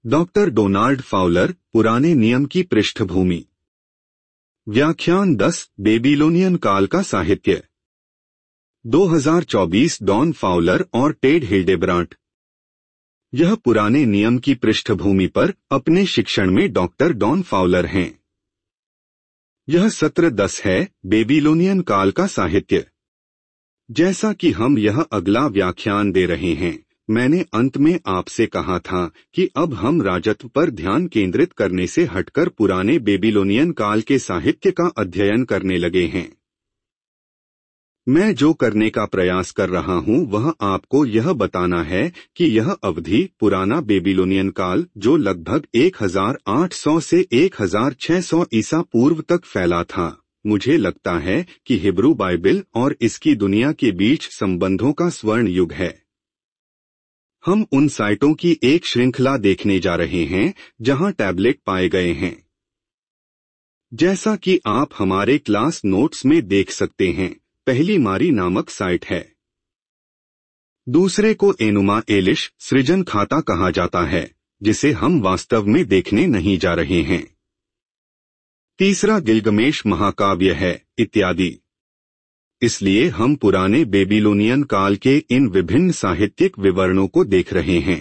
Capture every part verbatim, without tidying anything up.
Doctor Donald Fowler, पुराने नियम की पृष्ठभूमि। व्याख्यान दस, बेबीलोनियन काल का साहित्य। दो हज़ार चौबीस, डॉन फाउलर और टेड हिल्डेब्रांट। यह पुराने नियम की पृष्ठभूमि पर अपने शिक्षण में डॉक्टर डॉन फाउलर हैं। यह सत्र दस है, बेबीलोनियन काल का साहित्य। जैसा कि हम यह अगला व्याख्यान दे रहे हैं, मैंने अंत में आपसे कहा था कि अब हम राजत्व पर ध्यान केंद्रित करने से हटकर पुराने बेबीलोनियन काल के साहित्य का अध्ययन करने लगे हैं। मैं जो करने का प्रयास कर रहा हूं वह आपको यह बताना है कि यह अवधि, पुराना बेबीलोनियन काल, जो लगभग एक हज़ार आठ सौ से एक हज़ार छह सौ ईसा पूर्व तक फैला था, मुझे लगता है कि हिब्रू बाइबल और इसकी दुनिया के बीच संबंधों का स्वर्ण युग है। हम उन साइटों की एक श्रृंखला देखने जा रहे हैं जहां टैबलेट पाए गए हैं। जैसा कि आप हमारे क्लास नोट्स में देख सकते हैं, पहली मारी नामक साइट है। दूसरे को एनुमा एलिश, सृजन खाता कहा जाता है, जिसे हम वास्तव में देखने नहीं जा रहे हैं। तीसरा गिलगमेश महाकाव्य है, इत्यादि। इसलिए हम पुराने बेबीलोनियन काल के इन विभिन्न साहित्यिक विवरणों को देख रहे हैं।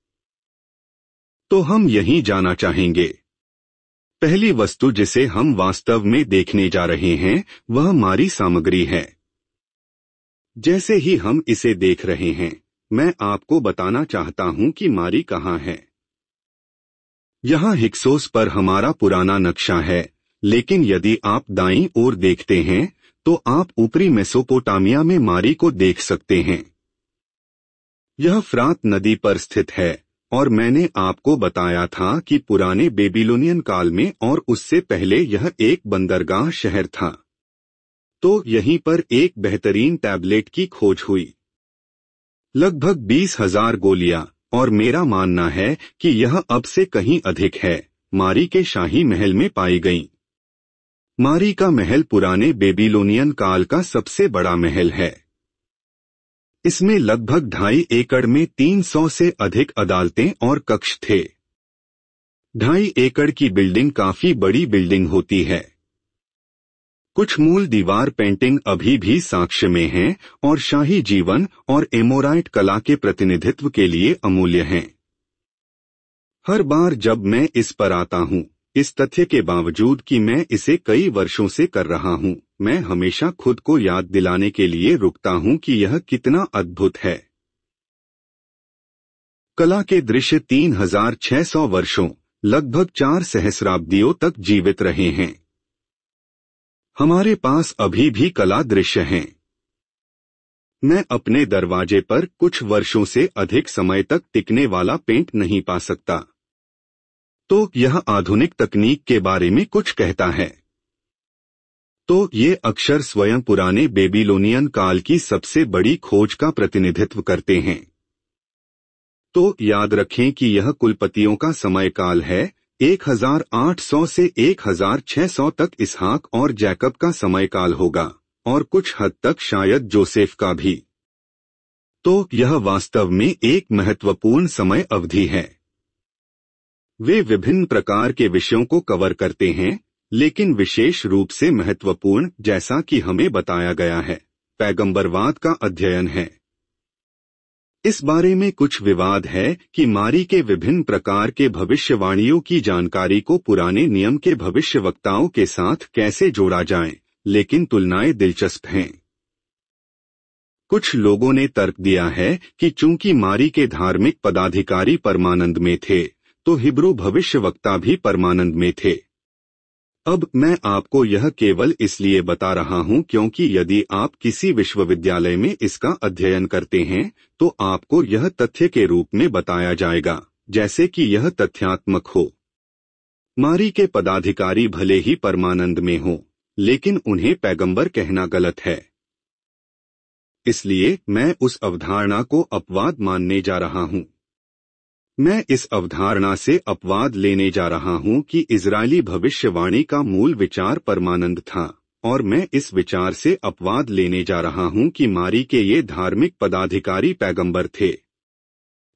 तो हम यही जाना चाहेंगे। पहली वस्तु जिसे हम वास्तव में देखने जा रहे हैं वह मारी सामग्री है। जैसे ही हम इसे देख रहे हैं, मैं आपको बताना चाहता हूं कि मारी कहाँ है। यहाँ हिक्सोस पर हमारा पुराना नक्शा है, लेकिन यदि आप दाईं ओर देखते हैं तो आप ऊपरी मेसोपोटामिया में मारी को देख सकते हैं। यह फ्रात नदी पर स्थित है और मैंने आपको बताया था कि पुराने बेबीलोनियन काल में और उससे पहले यह एक बंदरगाह शहर था। तो यहीं पर एक बेहतरीन टैबलेट की खोज हुई। लगभग बीस हजार गोलियां, और मेरा मानना है कि यह अब से कहीं अधिक है, मारी के शाही महल में पाई गईं। मारी का महल पुराने बेबीलोनियन काल का सबसे बड़ा महल है। इसमें लगभग ढाई एकड़ में तीन सौ से अधिक अदालतें और कक्ष थे। ढाई एकड़ की बिल्डिंग काफी बड़ी बिल्डिंग होती है। कुछ मूल दीवार पेंटिंग अभी भी साक्ष्य में हैं और शाही जीवन और एमोराइट कला के प्रतिनिधित्व के लिए अमूल्य हैं। हर बार जब मैं इस पर आता हूँ, इस तथ्य के बावजूद कि मैं इसे कई वर्षों से कर रहा हूँ, मैं हमेशा खुद को याद दिलाने के लिए रुकता हूँ कि यह कितना अद्भुत है। कला के दृश्य तीन हज़ार छह सौ वर्षों, लगभग चार सहस्राब्दियों तक जीवित रहे हैं। हमारे पास अभी भी कला दृश्य हैं। मैं अपने दरवाजे पर कुछ वर्षों से अधिक समय तक टिकने वाला पेंट नहीं पा सकता। तो यह आधुनिक तकनीक के बारे में कुछ कहता है। तो ये अक्षर स्वयं पुराने बेबीलोनियन काल की सबसे बड़ी खोज का प्रतिनिधित्व करते हैं। तो याद रखें कि यह कुलपतियों का समय काल है, एक हज़ार आठ सौ से एक हज़ार छह सौ तक इसहाक और जैकब का समय काल होगा, और कुछ हद तक शायद जोसेफ का भी। तो यह वास्तव में एक महत्वपूर्ण समय अवधि है। वे विभिन्न प्रकार के विषयों को कवर करते हैं, लेकिन विशेष रूप से महत्वपूर्ण, जैसा कि हमें बताया गया है, पैगंबरवाद का अध्ययन है। इस बारे में कुछ विवाद है कि मारी के विभिन्न प्रकार के भविष्यवाणियों की जानकारी को पुराने नियम के भविष्यवक्ताओं के साथ कैसे जोड़ा जाए, लेकिन तुलनाएं दिलचस्प हैं। कुछ लोगों ने तर्क दिया है कि चूंकि मारी के धार्मिक पदाधिकारी परमानंद में थे, तो हिब्रू भविष्यवक्ता भी परमानंद में थे। अब मैं आपको यह केवल इसलिए बता रहा हूं क्योंकि यदि आप किसी विश्वविद्यालय में इसका अध्ययन करते हैं तो आपको यह तथ्य के रूप में बताया जाएगा, जैसे कि यह तथ्यात्मक हो। मारी के पदाधिकारी भले ही परमानंद में हों, लेकिन उन्हें पैगंबर कहना गलत है। इसलिए मैं उस अवधारणा को अपवाद मानने जा रहा हूं। मैं इस अवधारणा से अपवाद लेने जा रहा हूं कि इजरायली भविष्यवाणी का मूल विचार परमानंद था, और मैं इस विचार से अपवाद लेने जा रहा हूं कि मारी के ये धार्मिक पदाधिकारी पैगंबर थे।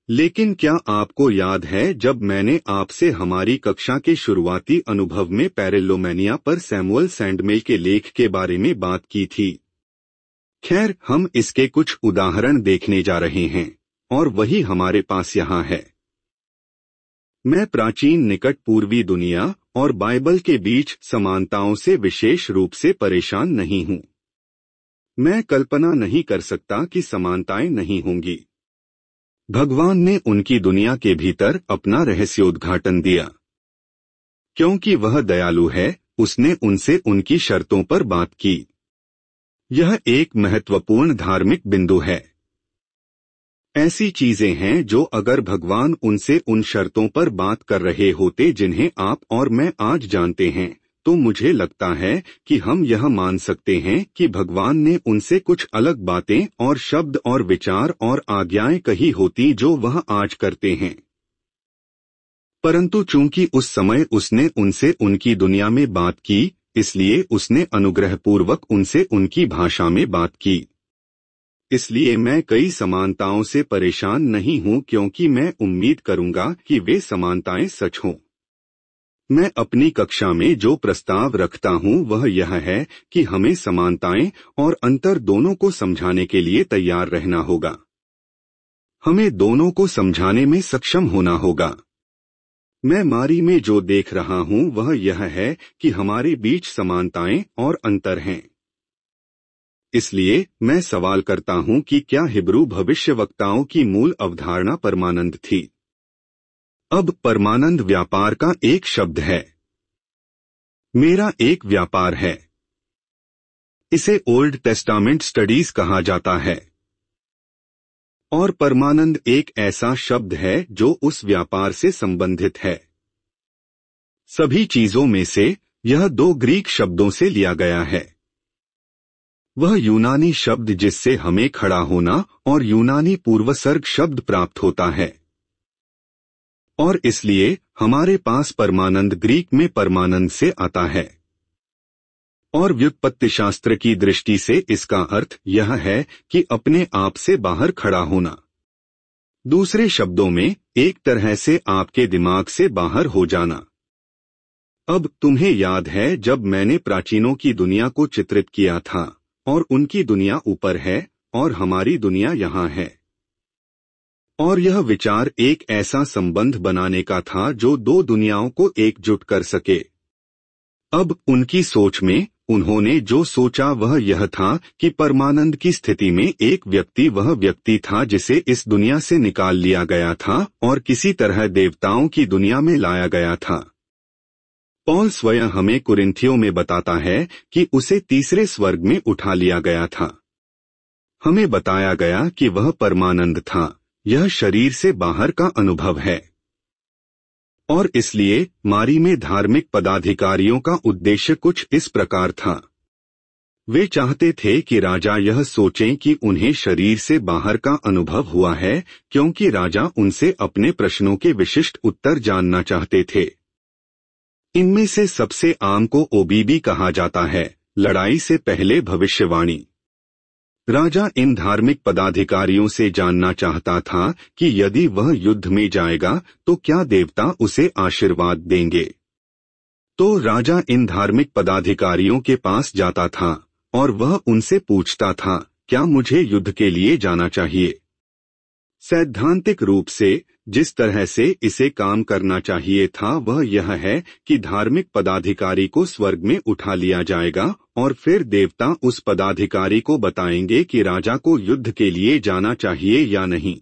लेकिन क्या आपको याद है जब मैंने आपसे हमारी कक्षा के शुरुआती अनुभव में पैरेलोमेनिया पर सैमुअल सैंडमेल के लेख के बारे में बात की थी? खैर, हम इसके कुछ उदाहरण देखने जा रहे हैं, और वही हमारे पास यहाँ है। मैं प्राचीन निकट पूर्वी दुनिया और बाइबल के बीच समानताओं से विशेष रूप से परेशान नहीं हूँ। मैं कल्पना नहीं कर सकता कि समानताएं नहीं होंगी। भगवान ने उनकी दुनिया के भीतर अपना रहस्योद्घाटन दिया। क्योंकि वह दयालु है, उसने उनसे उनकी शर्तों पर बात की। यह एक महत्वपूर्ण धार्मिक बिंदु है। ऐसी चीजें हैं जो अगर भगवान उनसे उन शर्तों पर बात कर रहे होते जिन्हें आप और मैं आज जानते हैं, तो मुझे लगता है कि हम यह मान सकते हैं कि भगवान ने उनसे कुछ अलग बातें और शब्द और विचार और आज्ञाएं कही होती जो वह आज करते हैं। परंतु चूंकि उस समय उसने उनसे उनकी दुनिया में बात की, इसलिए उसने अनुग्रहपूर्वक उनसे उनकी भाषा में बात की। इसलिए मैं कई समानताओं से परेशान नहीं हूं, क्योंकि मैं उम्मीद करूंगा कि वे समानताएं सच हों। मैं अपनी कक्षा में जो प्रस्ताव रखता हूं वह यह है कि हमें समानताएं और अंतर दोनों को समझाने के लिए तैयार रहना होगा। हमें दोनों को समझाने में सक्षम होना होगा। मैं मारी में जो देख रहा हूं वह यह है कि हमारे बीच समानताएं और अंतर हैं। इसलिए मैं सवाल करता हूं कि क्या हिब्रू भविष्यवक्ताओं की मूल अवधारणा परमानंद थी? अब परमानंद व्यापार का एक शब्द है। मेरा एक व्यापार है। इसे ओल्ड टेस्टामेंट स्टडीज कहा जाता है। और परमानंद एक ऐसा शब्द है जो उस व्यापार से संबंधित है। सभी चीजों में से यह दो ग्रीक शब्दों से लिया गया है। वह यूनानी शब्द जिससे हमें खड़ा होना और यूनानी पूर्वसर्ग शब्द प्राप्त होता है। और इसलिए हमारे पास परमानंद ग्रीक में परमानंद से आता है। और व्युत्पत्तिशास्त्र की दृष्टि से इसका अर्थ यह है कि अपने आप से बाहर खड़ा होना। दूसरे शब्दों में, एक तरह से आपके दिमाग से बाहर हो जाना। अब तुम्हें याद है जब मैंने प्राचीनों की दुनिया को चित्रित किया था, और उनकी दुनिया ऊपर है और हमारी दुनिया यहाँ है। और यह विचार एक ऐसा संबंध बनाने का था जो दो दुनियाओं को एकजुट कर सके। अब उनकी सोच में उन्होंने जो सोचा वह यह था कि परमानंद की स्थिति में एक व्यक्ति वह व्यक्ति था जिसे इस दुनिया से निकाल लिया गया था और किसी तरह देवताओं की दुनिया में लाया गया था। पौल स्वयं हमें कुरिन्थियों में बताता है कि उसे तीसरे स्वर्ग में उठा लिया गया था। हमें बताया गया कि वह परमानंद था। यह शरीर से बाहर का अनुभव है। और इसलिए मारी में धार्मिक पदाधिकारियों का उद्देश्य कुछ इस प्रकार था। वे चाहते थे कि राजा यह सोचें कि उन्हें शरीर से बाहर का अनुभव हुआ है, क्योंकि राजा उनसे अपने प्रश्नों के विशिष्ट उत्तर जानना चाहते थे। इनमें से सबसे आम को ओबीबी कहा जाता है, लड़ाई से पहले भविष्यवाणी। राजा इन धार्मिक पदाधिकारियों से जानना चाहता था कि यदि वह युद्ध में जाएगा तो क्या देवता उसे आशीर्वाद देंगे। तो राजा इन धार्मिक पदाधिकारियों के पास जाता था और वह उनसे पूछता था, क्या मुझे युद्ध के लिए जाना चाहिए? सैद्धांतिक रूप से जिस तरह से इसे काम करना चाहिए था वह यह है कि धार्मिक पदाधिकारी को स्वर्ग में उठा लिया जाएगा और फिर देवता उस पदाधिकारी को बताएंगे कि राजा को युद्ध के लिए जाना चाहिए या नहीं।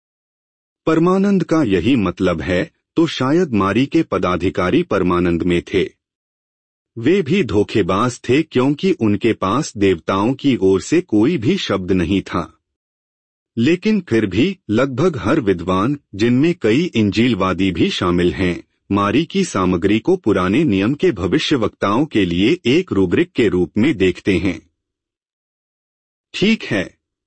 परमानंद का यही मतलब है, तो शायद मारी के पदाधिकारी परमानंद में थे। वे भी धोखेबाज थे क्योंकि उनके पास देवताओं की ओर से कोई भी शब्द नहीं था। लेकिन फिर भी लगभग हर विद्वान, जिनमें कई इंजीलवादी भी शामिल हैं, मारी की सामग्री को पुराने नियम के भविष्यवक्ताओं के लिए एक रूब्रिक के रूप में देखते हैं। ठीक है।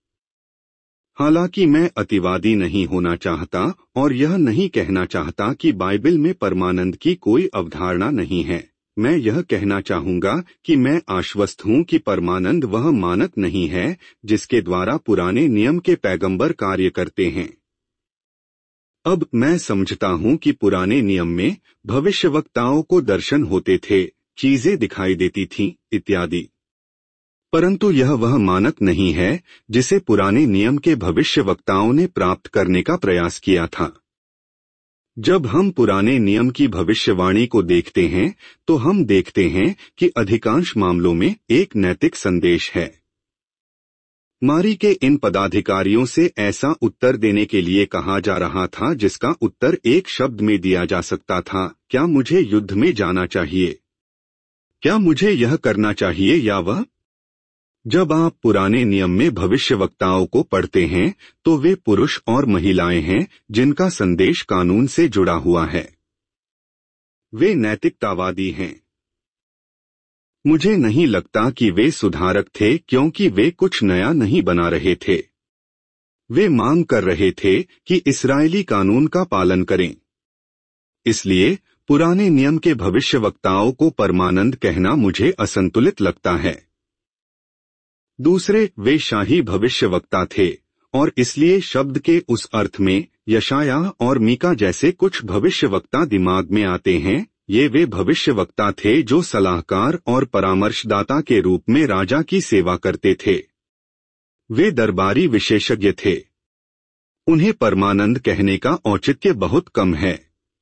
हालांकि मैं अतिवादी नहीं होना चाहता और यह नहीं कहना चाहता कि बाइबल में परमानंद की कोई अवधारणा नहीं है। मैं यह कहना चाहूंगा कि मैं आश्वस्त हूं कि परमानंद वह मानक नहीं है जिसके द्वारा पुराने नियम के पैगंबर कार्य करते हैं। अब मैं समझता हूँ कि पुराने नियम में भविष्यवक्ताओं को दर्शन होते थे, चीजें दिखाई देती थीं, इत्यादि। परंतु यह वह मानक नहीं है जिसे पुराने नियम के भविष्यवक्ताओं ने प्राप्त करने का प्रयास किया था। जब हम पुराने नियम की भविष्यवाणी को देखते हैं तो हम देखते हैं कि अधिकांश मामलों में एक नैतिक संदेश है। मारी के इन पदाधिकारियों से ऐसा उत्तर देने के लिए कहा जा रहा था जिसका उत्तर एक शब्द में दिया जा सकता था, क्या मुझे युद्ध में जाना चाहिए? क्या मुझे यह करना चाहिए या वह? जब आप पुराने नियम में भविष्यवक्ताओं को पढ़ते हैं तो वे पुरुष और महिलाएं हैं जिनका संदेश कानून से जुड़ा हुआ है। वे नैतिकतावादी हैं। मुझे नहीं लगता कि वे सुधारक थे, क्योंकि वे कुछ नया नहीं बना रहे थे। वे मांग कर रहे थे कि इस्राएली कानून का पालन करें। इसलिए पुराने नियम के भविष्यवक्ताओं को परमानंद कहना मुझे असंतुलित लगता है। दूसरे, वे शाही भविष्यवक्ता थे और इसलिए शब्द के उस अर्थ में यशायाह और मीका जैसे कुछ भविष्यवक्ता दिमाग में आते हैं। ये वे भविष्यवक्ता थे जो सलाहकार और परामर्शदाता के रूप में राजा की सेवा करते थे। वे दरबारी विशेषज्ञ थे। उन्हें परमानंद कहने का औचित्य बहुत कम है।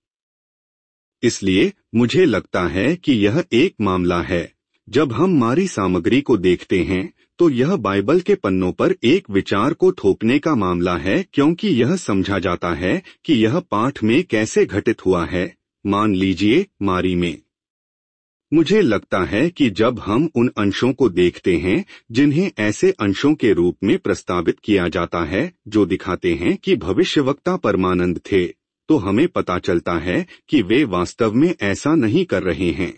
इसलिए मुझे लगता है कि यह एक मामला है। जब हम मारी सामग्री को देखते हैं तो यह बाइबल के पन्नों पर एक विचार को थोपने का मामला है, क्योंकि यह समझा जाता है कि यह पाठ में कैसे घटित हुआ है। मान लीजिए मारी में। मुझे लगता है कि जब हम उन अंशों को देखते हैं जिन्हें ऐसे अंशों के रूप में प्रस्तावित किया जाता है जो दिखाते हैं कि भविष्यवक्ता परमानंद थे, तो हमें पता चलता है कि वे वास्तव में ऐसा नहीं कर रहे हैं।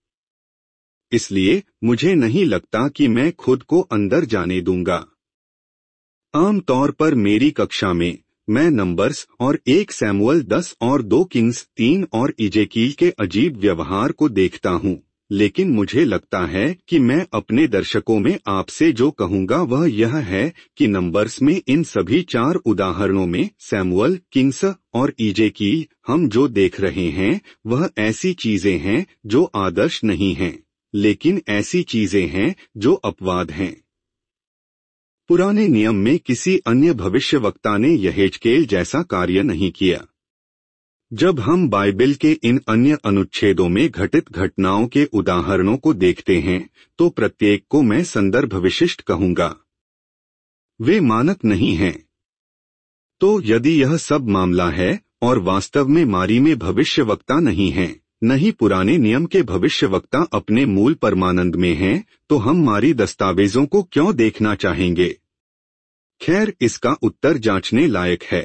इसलिए मुझे नहीं लगता कि मैं खुद को अंदर जाने दूंगा। आमतौर पर मेरी कक्षा में मैं नंबर्स और एक सैमुअल दस और दो किंग्स तीन और इजेकील के अजीब व्यवहार को देखता हूँ, लेकिन मुझे लगता है कि मैं अपने दर्शकों में आपसे जो कहूँगा वह यह है कि नंबर्स में इन सभी चार उदाहरणों में सैमुअल, किंग्स और इजेकील हम जो देख रहे हैं वह ऐसी चीजें हैं जो आदर्श नहीं हैं, लेकिन ऐसी चीजें हैं जो अपवाद हैं। पुराने नियम में किसी अन्य भविष्यवक्ता ने यहेजकेल जैसा कार्य नहीं किया। जब हम बाइबल के इन अन्य अनुच्छेदों में घटित घटनाओं के उदाहरणों को देखते हैं तो प्रत्येक को मैं संदर्भ विशिष्ट कहूंगा। वे मानक नहीं हैं। तो यदि यह सब मामला है और वास्तव में मारी में भविष्यवक्ता नहीं हैं, नहीं पुराने नियम के भविष्यवक्ता अपने मूल परमानंद में हैं, तो हम मारी दस्तावेजों को क्यों देखना चाहेंगे? खैर, इसका उत्तर जांचने लायक है।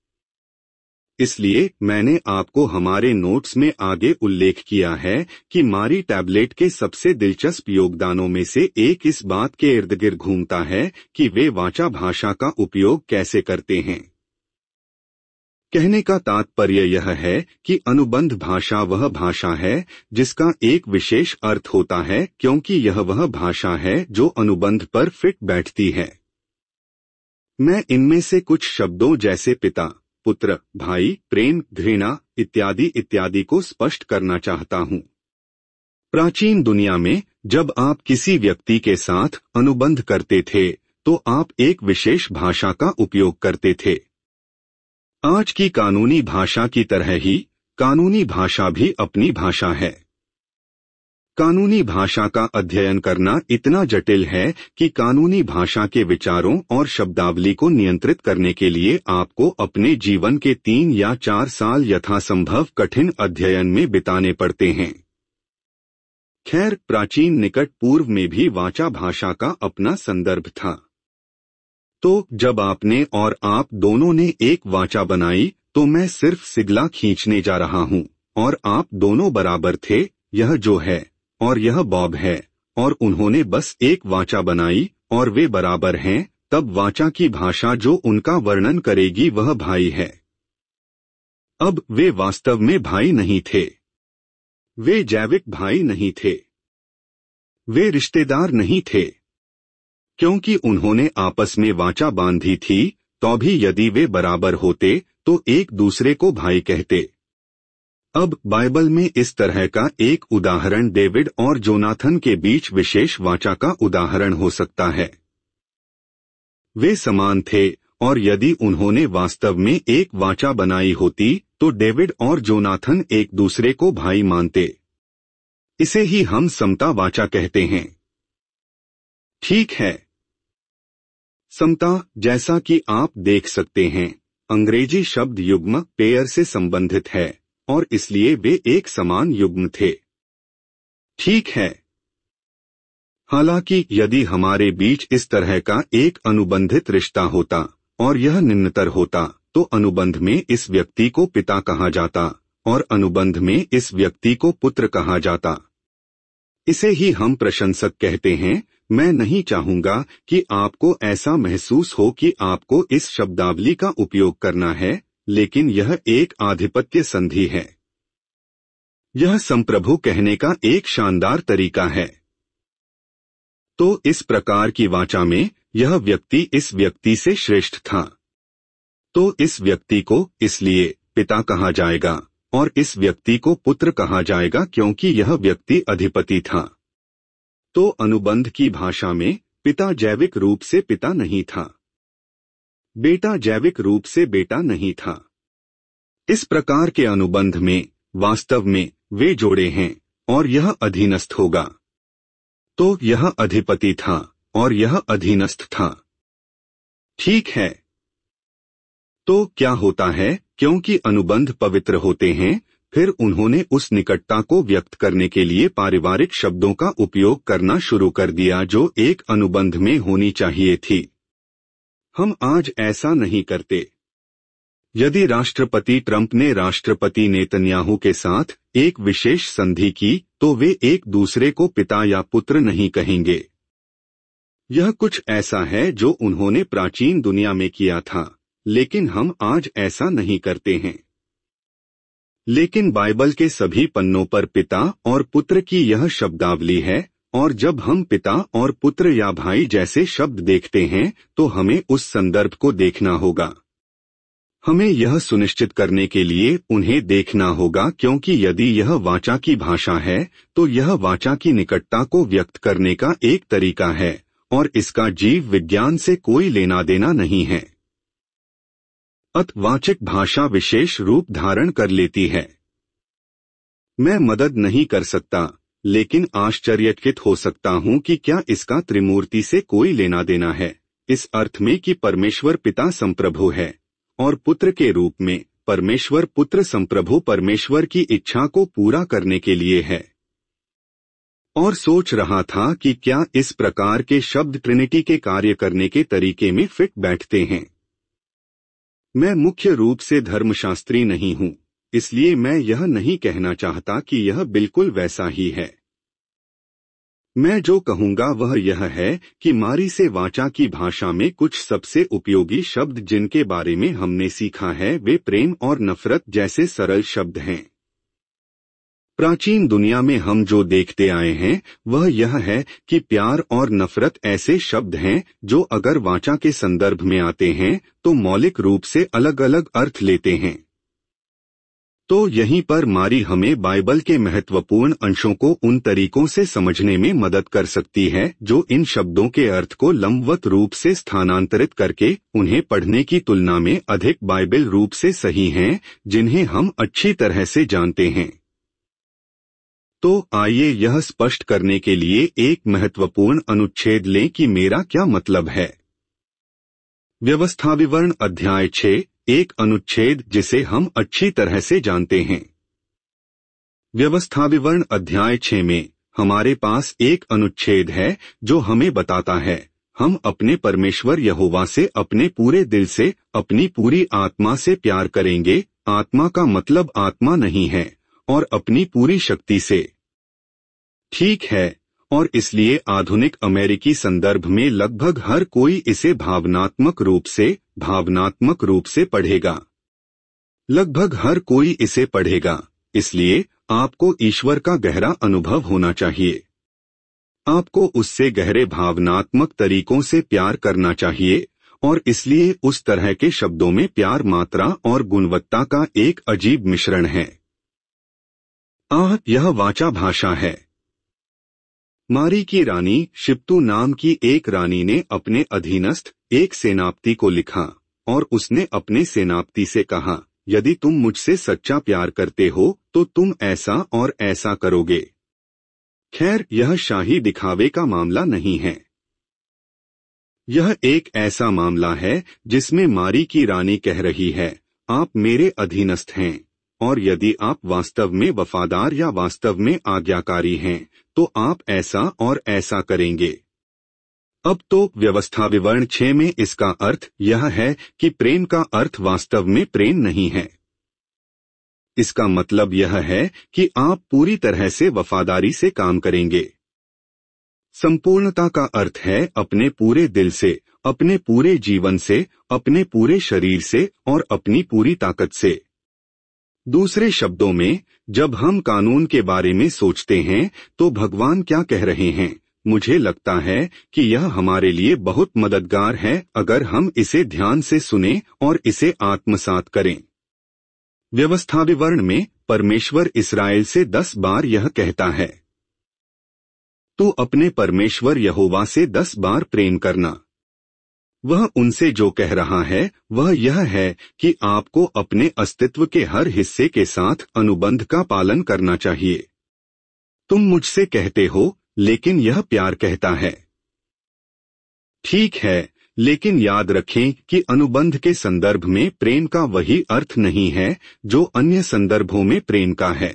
इसलिए मैंने आपको हमारे नोट्स में आगे उल्लेख किया है कि मारी टैबलेट के सबसे दिलचस्प योगदानों में से एक इस बात के इर्द गिर्द घूमता है कि वे वाचा भाषा का उपयोग कैसे करते हैं। कहने का तात्पर्य यह है कि अनुबंध भाषा वह भाषा है जिसका एक विशेष अर्थ होता है, क्योंकि यह वह भाषा है जो अनुबंध पर फिट बैठती है। मैं इनमें से कुछ शब्दों जैसे पिता, पुत्र, भाई, प्रेम, घृणा इत्यादि इत्यादि को स्पष्ट करना चाहता हूँ। प्राचीन दुनिया में जब आप किसी व्यक्ति के साथ अनुबंध करते थे तो आप एक विशेष भाषा का उपयोग करते थे। आज की कानूनी भाषा की तरह ही कानूनी भाषा भी अपनी भाषा है। कानूनी भाषा का अध्ययन करना इतना जटिल है कि कानूनी भाषा के विचारों और शब्दावली को नियंत्रित करने के लिए आपको अपने जीवन के तीन या चार साल यथासंभव कठिन अध्ययन में बिताने पड़ते हैं। खैर, प्राचीन निकट पूर्व में भी वाचा भाषा का अपना संदर्भ था। तो जब आपने और आप दोनों ने एक वाचा बनाई तो मैं सिर्फ सिगला खींचने जा रहा हूँ और आप दोनों बराबर थे, यह जो है और यह बॉब है, और उन्होंने बस एक वाचा बनाई और वे बराबर हैं। तब वाचा की भाषा जो उनका वर्णन करेगी वह भाई है। अब वे वास्तव में भाई नहीं थे। वे जैविक भाई नहीं थे। वे रिश्तेदार नहीं थे, क्योंकि उन्होंने आपस में वाचा बांधी थी। तो भी यदि वे बराबर होते तो एक दूसरे को भाई कहते। अब बाइबल में इस तरह का एक उदाहरण डेविड और जोनाथन के बीच विशेष वाचा का उदाहरण हो सकता है। वे समान थे, और यदि उन्होंने वास्तव में एक वाचा बनाई होती तो डेविड और जोनाथन एक दूसरे को भाई मानते। इसे ही हम समता वाचा कहते हैं। ठीक है। समता, जैसा कि आप देख सकते हैं, अंग्रेजी शब्द युग्म पेयर से संबंधित है और इसलिए वे एक समान युग्म थे। ठीक है। हालांकि यदि हमारे बीच इस तरह का एक अनुबंधित रिश्ता होता और यह निम्नतर होता तो अनुबंध में इस व्यक्ति को पिता कहा जाता और अनुबंध में इस व्यक्ति को पुत्र कहा जाता। इसे ही हम प्रशंसक कहते हैं। मैं नहीं चाहूंगा कि आपको ऐसा महसूस हो कि आपको इस शब्दावली का उपयोग करना है, लेकिन यह एक आधिपत्य संधि है। यह संप्रभु कहने का एक शानदार तरीका है। तो इस प्रकार की वाचा में यह व्यक्ति इस व्यक्ति से श्रेष्ठ था, तो इस व्यक्ति को इसलिए पिता कहा जाएगा और इस व्यक्ति को पुत्र कहा जाएगा क्योंकि यह व्यक्ति अधिपति था। तो अनुबंध की भाषा में पिता जैविक रूप से पिता नहीं था, बेटा जैविक रूप से बेटा नहीं था। इस प्रकार के अनुबंध में वास्तव में वे जोड़े हैं और यह अधीनस्थ होगा। तो यह अधिपति था और यह अधीनस्थ था। ठीक है। तो क्या होता है, क्योंकि अनुबंध पवित्र होते हैं, फिर उन्होंने उस निकटता को व्यक्त करने के लिए पारिवारिक शब्दों का उपयोग करना शुरू कर दिया जो एक अनुबंध में होनी चाहिए थी। हम आज ऐसा नहीं करते। यदि राष्ट्रपति ट्रंप ने राष्ट्रपति नेतन्याहू के साथ एक विशेष संधि की तो वे एक दूसरे को पिता या पुत्र नहीं कहेंगे। यह कुछ ऐसा है जो उन्होंने प्राचीन दुनिया में किया था, लेकिन हम आज ऐसा नहीं करते हैं। लेकिन बाइबल के सभी पन्नों पर पिता और पुत्र की यह शब्दावली है, और जब हम पिता और पुत्र या भाई जैसे शब्द देखते हैं तो हमें उस संदर्भ को देखना होगा। हमें यह सुनिश्चित करने के लिए उन्हें देखना होगा, क्योंकि यदि यह वाचा की भाषा है तो यह वाचा की निकटता को व्यक्त करने का एक तरीका है और इसका जीव विज्ञान से कोई लेना देना नहीं है। अतवाचक भाषा विशेष रूप धारण कर लेती है। मैं मदद नहीं कर सकता, लेकिन आश्चर्यचकित हो सकता हूं कि क्या इसका त्रिमूर्ति से कोई लेना देना है, इस अर्थ में कि परमेश्वर पिता संप्रभु है और पुत्र के रूप में परमेश्वर पुत्र संप्रभु परमेश्वर की इच्छा को पूरा करने के लिए है। और सोच रहा था कि क्या इस प्रकार के शब्द ट्रिनिटी के कार्य करने के तरीके में फिट बैठते हैं। मैं मुख्य रूप से धर्मशास्त्री नहीं हूं, इसलिए मैं यह नहीं कहना चाहता कि यह बिल्कुल वैसा ही है। मैं जो कहूंगा वह यह है कि मारी से वाचा की भाषा में कुछ सबसे उपयोगी शब्द जिनके बारे में हमने सीखा है वे प्रेम और नफरत जैसे सरल शब्द हैं। प्राचीन दुनिया में हम जो देखते आए हैं वह यह है कि प्यार और नफरत ऐसे शब्द हैं जो अगर वाचा के संदर्भ में आते हैं तो मौलिक रूप से अलग अलग अर्थ लेते हैं। तो यहीं पर मारी हमें बाइबल के महत्वपूर्ण अंशों को उन तरीकों से समझने में मदद कर सकती है जो इन शब्दों के अर्थ को लंबवत रूप से स्थानांतरित करके उन्हें पढ़ने की तुलना में अधिक बाइबल रूप से सही हैं, जिन्हें हम अच्छी तरह से जानते हैं। तो आइए यह स्पष्ट करने के लिए एक महत्वपूर्ण अनुच्छेद लें कि मेरा क्या मतलब है। व्यवस्था विवरण अध्याय छह, एक अनुच्छेद जिसे हम अच्छी तरह से जानते हैं। व्यवस्था विवरण अध्याय छह में हमारे पास एक अनुच्छेद है जो हमें बताता है हम अपने परमेश्वर यहोवा से अपने पूरे दिल से, अपनी पूरी आत्मा से प्यार करेंगे। आत्मा का मतलब आत्मा नहीं है, और अपनी पूरी शक्ति से। ठीक है, और इसलिए आधुनिक अमेरिकी संदर्भ में लगभग हर कोई इसे भावनात्मक रूप से भावनात्मक रूप से पढ़ेगा। लगभग हर कोई इसे पढ़ेगा, इसलिए आपको ईश्वर का गहरा अनुभव होना चाहिए। आपको उससे गहरे भावनात्मक तरीकों से प्यार करना चाहिए और इसलिए उस तरह के शब्दों में प्यार मात्रा और गुणवत्ता का एक अजीब मिश्रण है। आह, यह वाचा भाषा है। मारी की रानी शिप्तू नाम की एक रानी ने अपने अधीनस्थ एक सेनापति को लिखा और उसने अपने सेनापति से कहा, यदि तुम मुझसे सच्चा प्यार करते हो तो तुम ऐसा और ऐसा करोगे। खैर, यह शाही दिखावे का मामला नहीं है। यह एक ऐसा मामला है जिसमें मारी की रानी कह रही है, आप मेरे अधीनस्थ हैं, और यदि आप वास्तव में वफादार या वास्तव में आज्ञाकारी हैं तो आप ऐसा और ऐसा करेंगे। अब तो व्यवस्था विवरण छह में इसका अर्थ यह है कि प्रेम का अर्थ वास्तव में प्रेम नहीं है। इसका मतलब यह है कि आप पूरी तरह से वफादारी से काम करेंगे। संपूर्णता का अर्थ है अपने पूरे दिल से, अपने पूरे जीवन से, अपने पूरे शरीर से और अपनी पूरी ताकत से। दूसरे शब्दों में, जब हम कानून के बारे में सोचते हैं तो भगवान क्या कह रहे हैं? मुझे लगता है कि यह हमारे लिए बहुत मददगार है अगर हम इसे ध्यान से सुनें और इसे आत्मसात करें। व्यवस्था विवरण में परमेश्वर इस्राएल से दस बार यह कहता है, तू अपने परमेश्वर यहोवा से दस बार प्रेम करना। वह उनसे जो कह रहा है वह यह है कि आपको अपने अस्तित्व के हर हिस्से के साथ अनुबंध का पालन करना चाहिए। तुम मुझसे कहते हो, लेकिन यह प्यार कहता है। ठीक है, लेकिन याद रखें कि अनुबंध के संदर्भ में प्रेम का वही अर्थ नहीं है जो अन्य संदर्भों में प्रेम का है।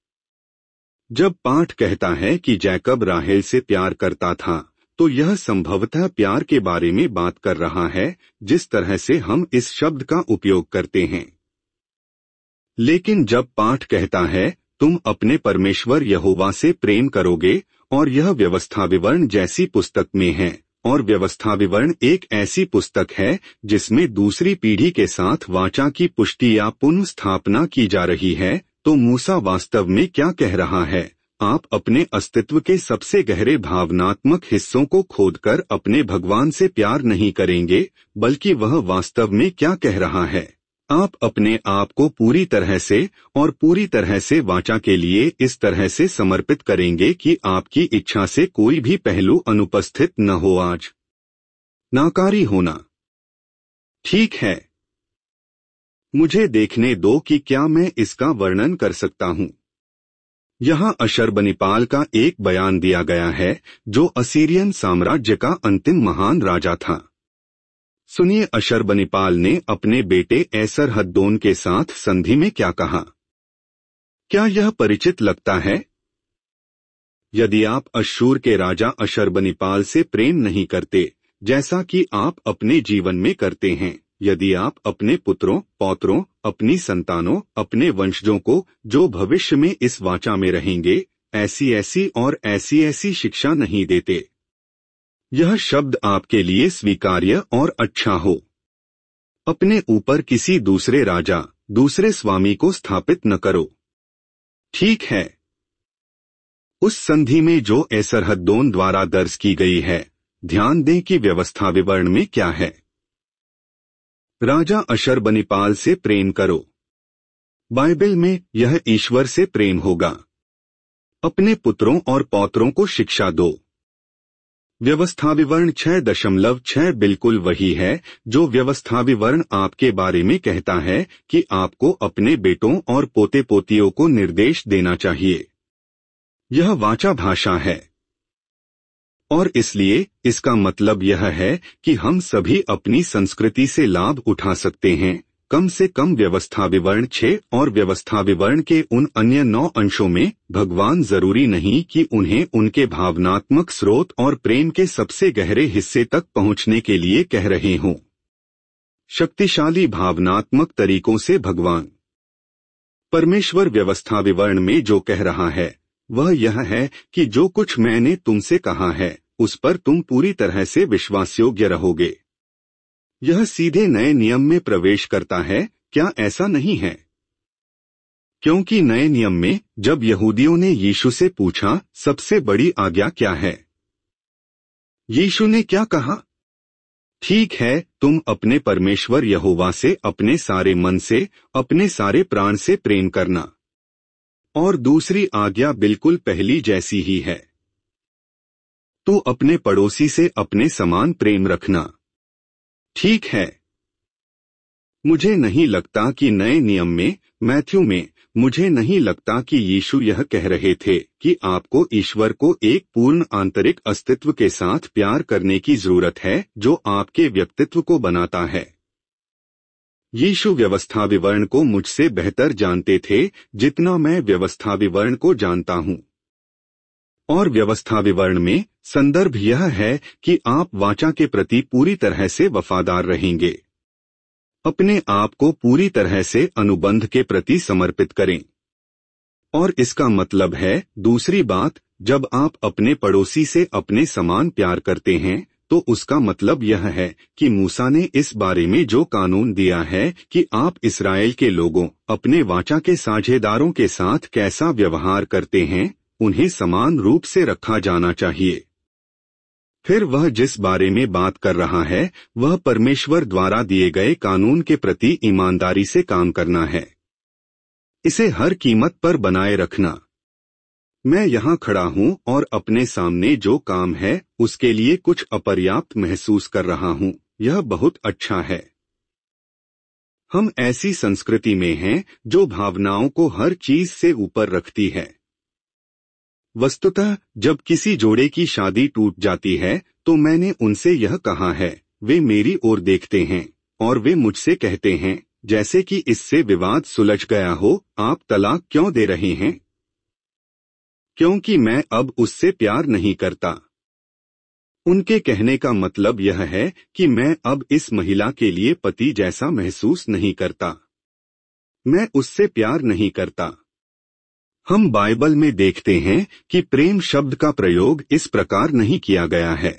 जब पाठ कहता है कि जैकब राहेल से प्यार करता था, तो यह संभवतः प्यार के बारे में बात कर रहा है जिस तरह से हम इस शब्द का उपयोग करते हैं। लेकिन जब पाठ कहता है तुम अपने परमेश्वर यहोवा से प्रेम करोगे, और यह व्यवस्था विवरण जैसी पुस्तक में है, और व्यवस्था विवरण एक ऐसी पुस्तक है जिसमें दूसरी पीढ़ी के साथ वाचा की पुष्टि या पुनर्स्थापना की जा रही है, तो मूसा वास्तव में क्या कह रहा है? आप अपने अस्तित्व के सबसे गहरे भावनात्मक हिस्सों को खोदकर अपने भगवान से प्यार नहीं करेंगे, बल्कि वह वास्तव में क्या कह रहा है? आप अपने आप को पूरी तरह से और पूरी तरह से वाचा के लिए इस तरह से समर्पित करेंगे कि आपकी इच्छा से कोई भी पहलू अनुपस्थित न हो। आज नाकारी होना। ठीक है, मुझे देखने दो कि क्या मैं इसका वर्णन कर सकता हूँ। यहाँ अशरबनिपाल का एक बयान दिया गया है जो असीरियन साम्राज्य का अंतिम महान राजा था। सुनिए, अशरबनिपाल ने अपने बेटे एसरहद्दोन के साथ संधि में क्या कहा। क्या यह परिचित लगता है? यदि आप अश्शूर के राजा अशरबनिपाल से प्रेम नहीं करते, जैसा कि आप अपने जीवन में करते हैं, यदि आप अपने पुत्रों, पौत्रों, अपनी संतानों, अपने वंशजों को जो भविष्य में इस वाचा में रहेंगे, ऐसी ऐसी और ऐसी ऐसी शिक्षा नहीं देते, यह शब्द आपके लिए स्वीकार्य और अच्छा हो। अपने ऊपर किसी दूसरे राजा, दूसरे स्वामी को स्थापित न करो। ठीक है, उस संधि में जो एसरहद्दोन द्वारा दर्ज की गई है, ध्यान दें कि व्यवस्था विवरण में क्या है। राजा अशरबनिपाल से प्रेम करो। बाइबल में यह ईश्वर से प्रेम होगा। अपने पुत्रों और पौत्रों को शिक्षा दो। व्यवस्था विवरण छह दशमलव छह बिल्कुल वही है जो व्यवस्था विवरण आपके बारे में कहता है कि आपको अपने बेटों और पोते पोतियों को निर्देश देना चाहिए। यह वाचा भाषा है, और इसलिए इसका मतलब यह है कि हम सभी अपनी संस्कृति से लाभ उठा सकते हैं, कम से कम व्यवस्था विवरण छह और व्यवस्था विवरण के उन अन्य नौ अंशों में। भगवान जरूरी नहीं कि उन्हें उनके भावनात्मक स्रोत और प्रेम के सबसे गहरे हिस्से तक पहुंचने के लिए कह रहे हों। शक्तिशाली भावनात्मक तरीकों से भगवान परमेश्वर व्यवस्था विवरण में जो कह रहा है वह यह है कि जो कुछ मैंने तुमसे कहा है उस पर तुम पूरी तरह से विश्वासयोग्य रहोगे। यह सीधे नए नियम में प्रवेश करता है, क्या ऐसा नहीं है? क्योंकि नए नियम में जब यहूदियों ने यीशु से पूछा सबसे बड़ी आज्ञा क्या है, यीशु ने क्या कहा? ठीक है, तुम अपने परमेश्वर यहोवा से अपने सारे मन से, अपने सारे प्राण से प्रेम करना। और दूसरी आज्ञा बिल्कुल पहली जैसी ही है। तो अपने पड़ोसी से अपने समान प्रेम रखना। ठीक है। मुझे नहीं लगता कि नए नियम में, मैथ्यू में, मुझे नहीं लगता कि यीशु यह कह रहे थे कि आपको ईश्वर को एक पूर्ण आंतरिक अस्तित्व के साथ प्यार करने की जरूरत है जो आपके व्यक्तित्व को बनाता है। यीशु व्यवस्था विवरण को मुझसे बेहतर जानते थे जितना मैं व्यवस्था विवरण को जानता हूँ। और व्यवस्था विवरण में संदर्भ यह है कि आप वाचा के प्रति पूरी तरह से वफादार रहेंगे। अपने आप को पूरी तरह से अनुबंध के प्रति समर्पित करें। और इसका मतलब है, दूसरी बात, जब आप अपने पड़ोसी से अपने समान प्यार करते हैं तो उसका मतलब यह है कि मूसा ने इस बारे में जो कानून दिया है कि आप इस्राएल के लोगों, अपने वाचा के साझेदारों के साथ कैसा व्यवहार करते हैं, उन्हें समान रूप से रखा जाना चाहिए। फिर वह जिस बारे में बात कर रहा है वह परमेश्वर द्वारा दिए गए कानून के प्रति ईमानदारी से काम करना है, इसे हर कीमत पर बनाए रखना। मैं यहाँ खड़ा हूँ और अपने सामने जो काम है उसके लिए कुछ अपर्याप्त महसूस कर रहा हूँ, यह बहुत अच्छा है। हम ऐसी संस्कृति में हैं जो भावनाओं को हर चीज से ऊपर रखती है। वस्तुतः जब किसी जोड़े की शादी टूट जाती है तो मैंने उनसे यह कहा है, वे मेरी ओर देखते हैं और वे मुझसे कहते हैं, जैसे कि इससे विवाद सुलझ गया हो, आप तलाक क्यों दे रहे हैं? क्योंकि मैं अब उससे प्यार नहीं करता। उनके कहने का मतलब यह है कि मैं अब इस महिला के लिए पति जैसा महसूस नहीं करता। मैं उससे प्यार नहीं करता। हम बाइबल में देखते हैं कि प्रेम शब्द का प्रयोग इस प्रकार नहीं किया गया है।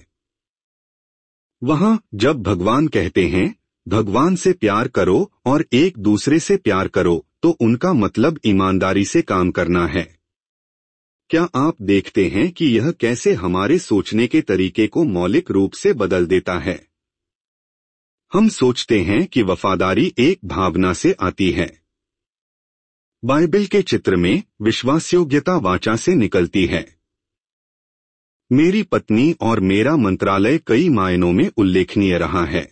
वहाँ जब भगवान कहते हैं, भगवान से प्यार करो और एक दूसरे से प्यार करो, तो उनका मतलब ईमानदारी से काम करना है। क्या आप देखते हैं कि यह कैसे हमारे सोचने के तरीके को मौलिक रूप से बदल देता है? हम सोचते हैं कि वफादारी एक भावना से आती है। बाइबल के चित्र में विश्वासयोग्यता वाचा से निकलती है। मेरी पत्नी और मेरा मंत्रालय कई मायनों में उल्लेखनीय रहा है।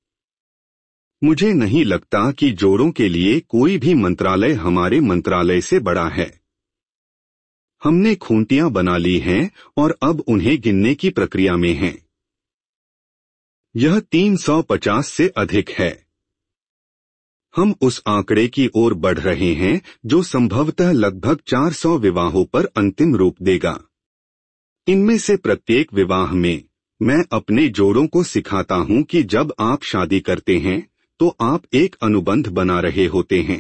मुझे नहीं लगता कि जोड़ों के लिए कोई भी मंत्रालय हमारे मंत्रालय से बड़ा है। हमने खूंटियां बना ली हैं और अब उन्हें गिनने की प्रक्रिया में हैं। यह तीन सौ पचास से अधिक है। हम उस आंकड़े की ओर बढ़ रहे हैं जो संभवतः लगभग चार सौ विवाहों पर अंतिम रूप देगा। इनमें से प्रत्येक विवाह में मैं अपने जोड़ों को सिखाता हूं कि जब आप शादी करते हैं तो आप एक अनुबंध बना रहे होते हैं।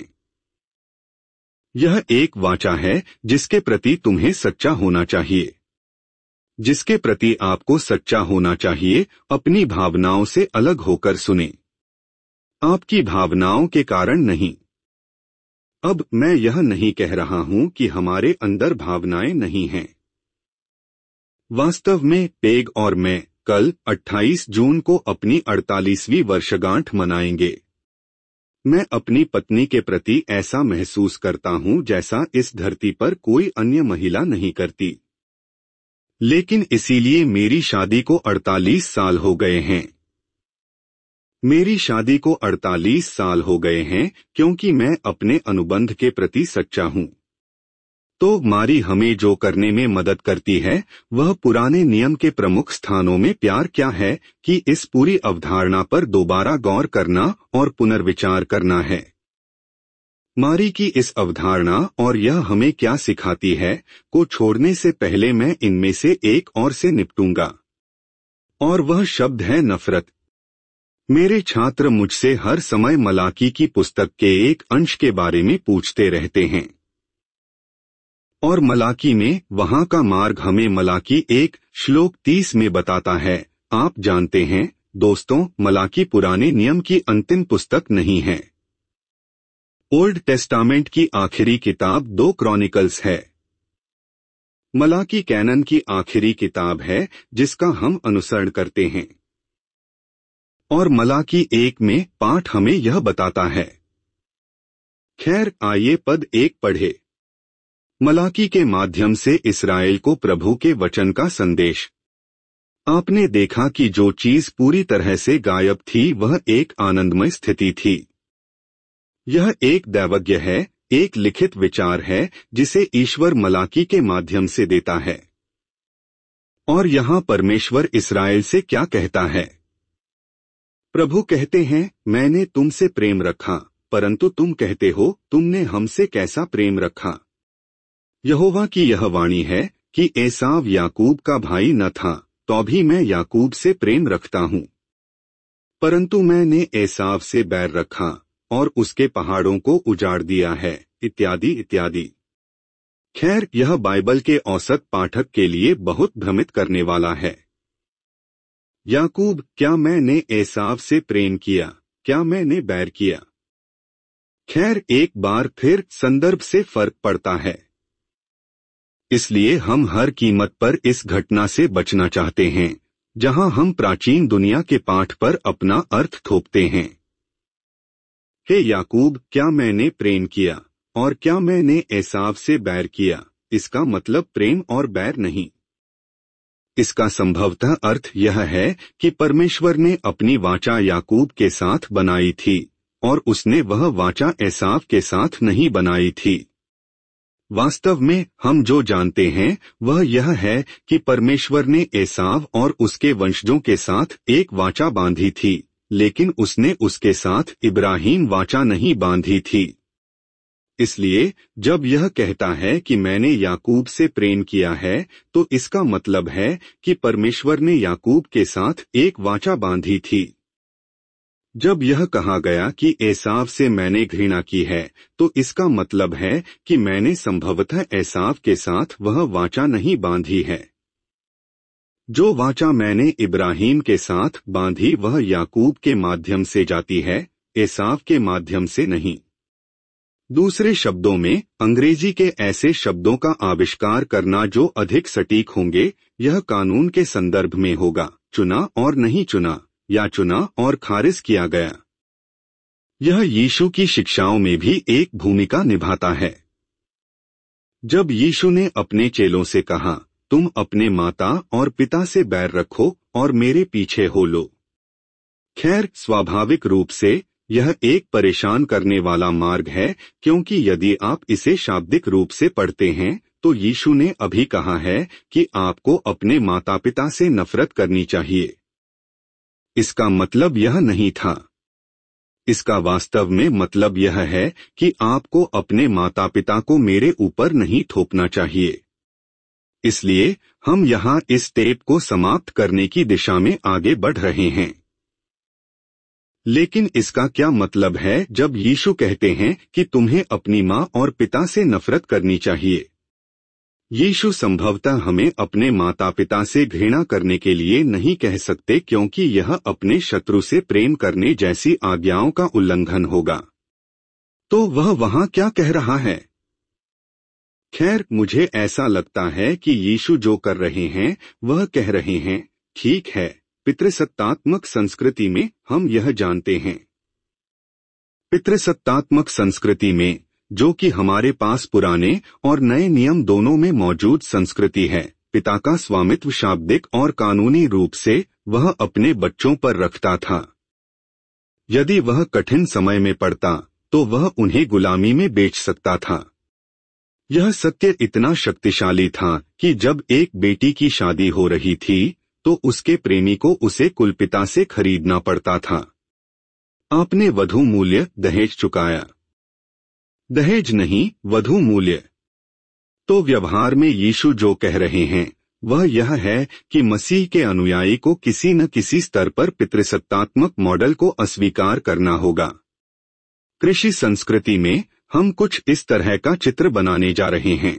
यह एक वाचा है जिसके प्रति तुम्हें सच्चा होना चाहिए, जिसके प्रति आपको सच्चा होना चाहिए। अपनी भावनाओं से अलग होकर सुने, आपकी भावनाओं के कारण नहीं। अब मैं यह नहीं कह रहा हूं कि हमारे अंदर भावनाएं नहीं हैं। वास्तव में पेग और मैं कल अट्ठाईस जून को अपनी अड़तालीसवीं वर्षगांठ मनाएंगे। मैं अपनी पत्नी के प्रति ऐसा महसूस करता हूं जैसा इस धरती पर कोई अन्य महिला नहीं करती। लेकिन इसीलिए मेरी शादी को अड़तालीस साल हो गए हैं। मेरी शादी को अड़तालीस साल हो गए हैं क्योंकि मैं अपने अनुबंध के प्रति सच्चा हूं। तो मारी हमें जो करने में मदद करती है वह पुराने नियम के प्रमुख स्थानों में प्यार क्या है कि इस पूरी अवधारणा पर दोबारा गौर करना और पुनर्विचार करना है। मारी की इस अवधारणा और यह हमें क्या सिखाती है को छोड़ने से पहले मैं इनमें से एक और से निपटूंगा, और वह शब्द है नफरत। मेरे छात्र मुझसे हर समय मलाकी की पुस्तक के एक अंश के बारे में पूछते रहते हैं, और मलाकी में वहां का मार्ग हमें मलाकी एक श्लोक तीस में बताता है। आप जानते हैं दोस्तों, मलाकी पुराने नियम की अंतिम पुस्तक नहीं है। ओल्ड टेस्टामेंट की आखिरी किताब दो क्रॉनिकल्स है। मलाकी कैनन की आखिरी किताब है जिसका हम अनुसरण करते हैं। और मलाकी एक में पाठ हमें यह बताता है। खैर आइए पद एक पढ़े। मलाकी के माध्यम से इसराइल को प्रभु के वचन का संदेश। आपने देखा कि जो चीज पूरी तरह से गायब थी वह एक आनंदमय स्थिति थी। यह एक दैवज्ञ है, एक लिखित विचार है जिसे ईश्वर मलाकी के माध्यम से देता है। और यहाँ परमेश्वर इसराइल से क्या कहता है? प्रभु कहते हैं, मैंने तुमसे प्रेम रखा, परंतु तुम कहते हो तुमने हमसे कैसा प्रेम रखा। यहोवा की यह वाणी है कि एसाव याकूब का भाई न था, तो भी मैं याकूब से प्रेम रखता हूँ, परंतु मैंने एसाव से बैर रखा और उसके पहाड़ों को उजाड़ दिया है, इत्यादि इत्यादि। खैर यह बाइबल के औसत पाठक के लिए बहुत भ्रमित करने वाला है। याकूब, क्या मैंने एसाव से प्रेम किया, क्या मैंने बैर किया? खैर एक बार फिर संदर्भ से फर्क पड़ता है। इसलिए हम हर कीमत पर इस घटना से बचना चाहते हैं जहां हम प्राचीन दुनिया के पाठ पर अपना अर्थ थोपते हैं। हे याकूब, क्या मैंने प्रेम किया और क्या मैंने एसाव से बैर किया? इसका मतलब प्रेम और बैर नहीं। इसका संभवतः अर्थ यह है कि परमेश्वर ने अपनी वाचा याकूब के साथ बनाई थी और उसने वह वाचा एसाव के साथ नहीं बनाई थी। वास्तव में हम जो जानते हैं वह यह है कि परमेश्वर ने एसाव और उसके वंशजों के साथ एक वाचा बांधी थी, लेकिन उसने उसके साथ इब्राहिम वाचा नहीं बांधी थी। इसलिए जब यह कहता है कि मैंने याकूब से प्रेम किया है, तो इसका मतलब है कि परमेश्वर ने याकूब के साथ एक वाचा बांधी थी। जब यह कहा गया कि एसाव से मैंने घृणा की है, तो इसका मतलब है कि मैंने संभवतः एसाव के साथ वह वाचा नहीं बांधी है। जो वाचा मैंने इब्राहिम के साथ बांधी वह याकूब के माध्यम से जाती है, एसाव के माध्यम से नहीं। दूसरे शब्दों में अंग्रेजी के ऐसे शब्दों का आविष्कार करना जो अधिक सटीक होंगे, यह कानून के संदर्भ में होगा, चुना और नहीं चुना, या चुना और खारिज किया गया। यह यीशु की शिक्षाओं में भी एक भूमिका निभाता है। जब यीशु ने अपने चेलों से कहा, तुम अपने माता और पिता से बैर रखो और मेरे पीछे हो लो। खैर स्वाभाविक रूप से यह एक परेशान करने वाला मार्ग है, क्योंकि यदि आप इसे शाब्दिक रूप से पढ़ते हैं तो यीशु ने अभी कहा है कि आपको अपने माता पिता से नफरत करनी चाहिए। इसका मतलब यह नहीं था। इसका वास्तव में मतलब यह है कि आपको अपने माता पिता को मेरे ऊपर नहीं थोपना चाहिए। इसलिए हम यहाँ इस टेप को समाप्त करने की दिशा में आगे बढ़ रहे हैं। लेकिन इसका क्या मतलब है जब यीशु कहते हैं कि तुम्हें अपनी माँ और पिता से नफरत करनी चाहिए? यीशु संभवतः हमें अपने माता पिता से घृणा करने के लिए नहीं कह सकते, क्योंकि यह अपने शत्रु से प्रेम करने जैसी आज्ञाओं का उल्लंघन होगा। तो वह वहाँ क्या कह रहा है? खैर मुझे ऐसा लगता है कि यीशु जो कर रहे हैं वह कह रहे हैं, ठीक है, पितृसत्तात्मक संस्कृति में हम यह जानते हैं। पितृसत्तात्मक संस्कृति में, जो कि हमारे पास पुराने और नए नियम दोनों में मौजूद संस्कृति है, पिता का स्वामित्व शाब्दिक और कानूनी रूप से वह अपने बच्चों पर रखता था। यदि वह कठिन समय में पड़ता तो वह उन्हें गुलामी में बेच सकता था। यह सत्य इतना शक्तिशाली था कि जब एक बेटी की शादी हो रही थी तो उसके प्रेमी को उसे कुलपिता से खरीदना पड़ता था। आपने वधू मूल्य दहेज चुकाया, दहेज नहीं, वधू मूल्य। तो व्यवहार में यीशु जो कह रहे हैं वह यह है कि मसीह के अनुयायी को किसी न किसी स्तर पर पितृसत्तात्मक मॉडल को अस्वीकार करना होगा। कृषि संस्कृति में हम कुछ इस तरह का चित्र बनाने जा रहे हैं।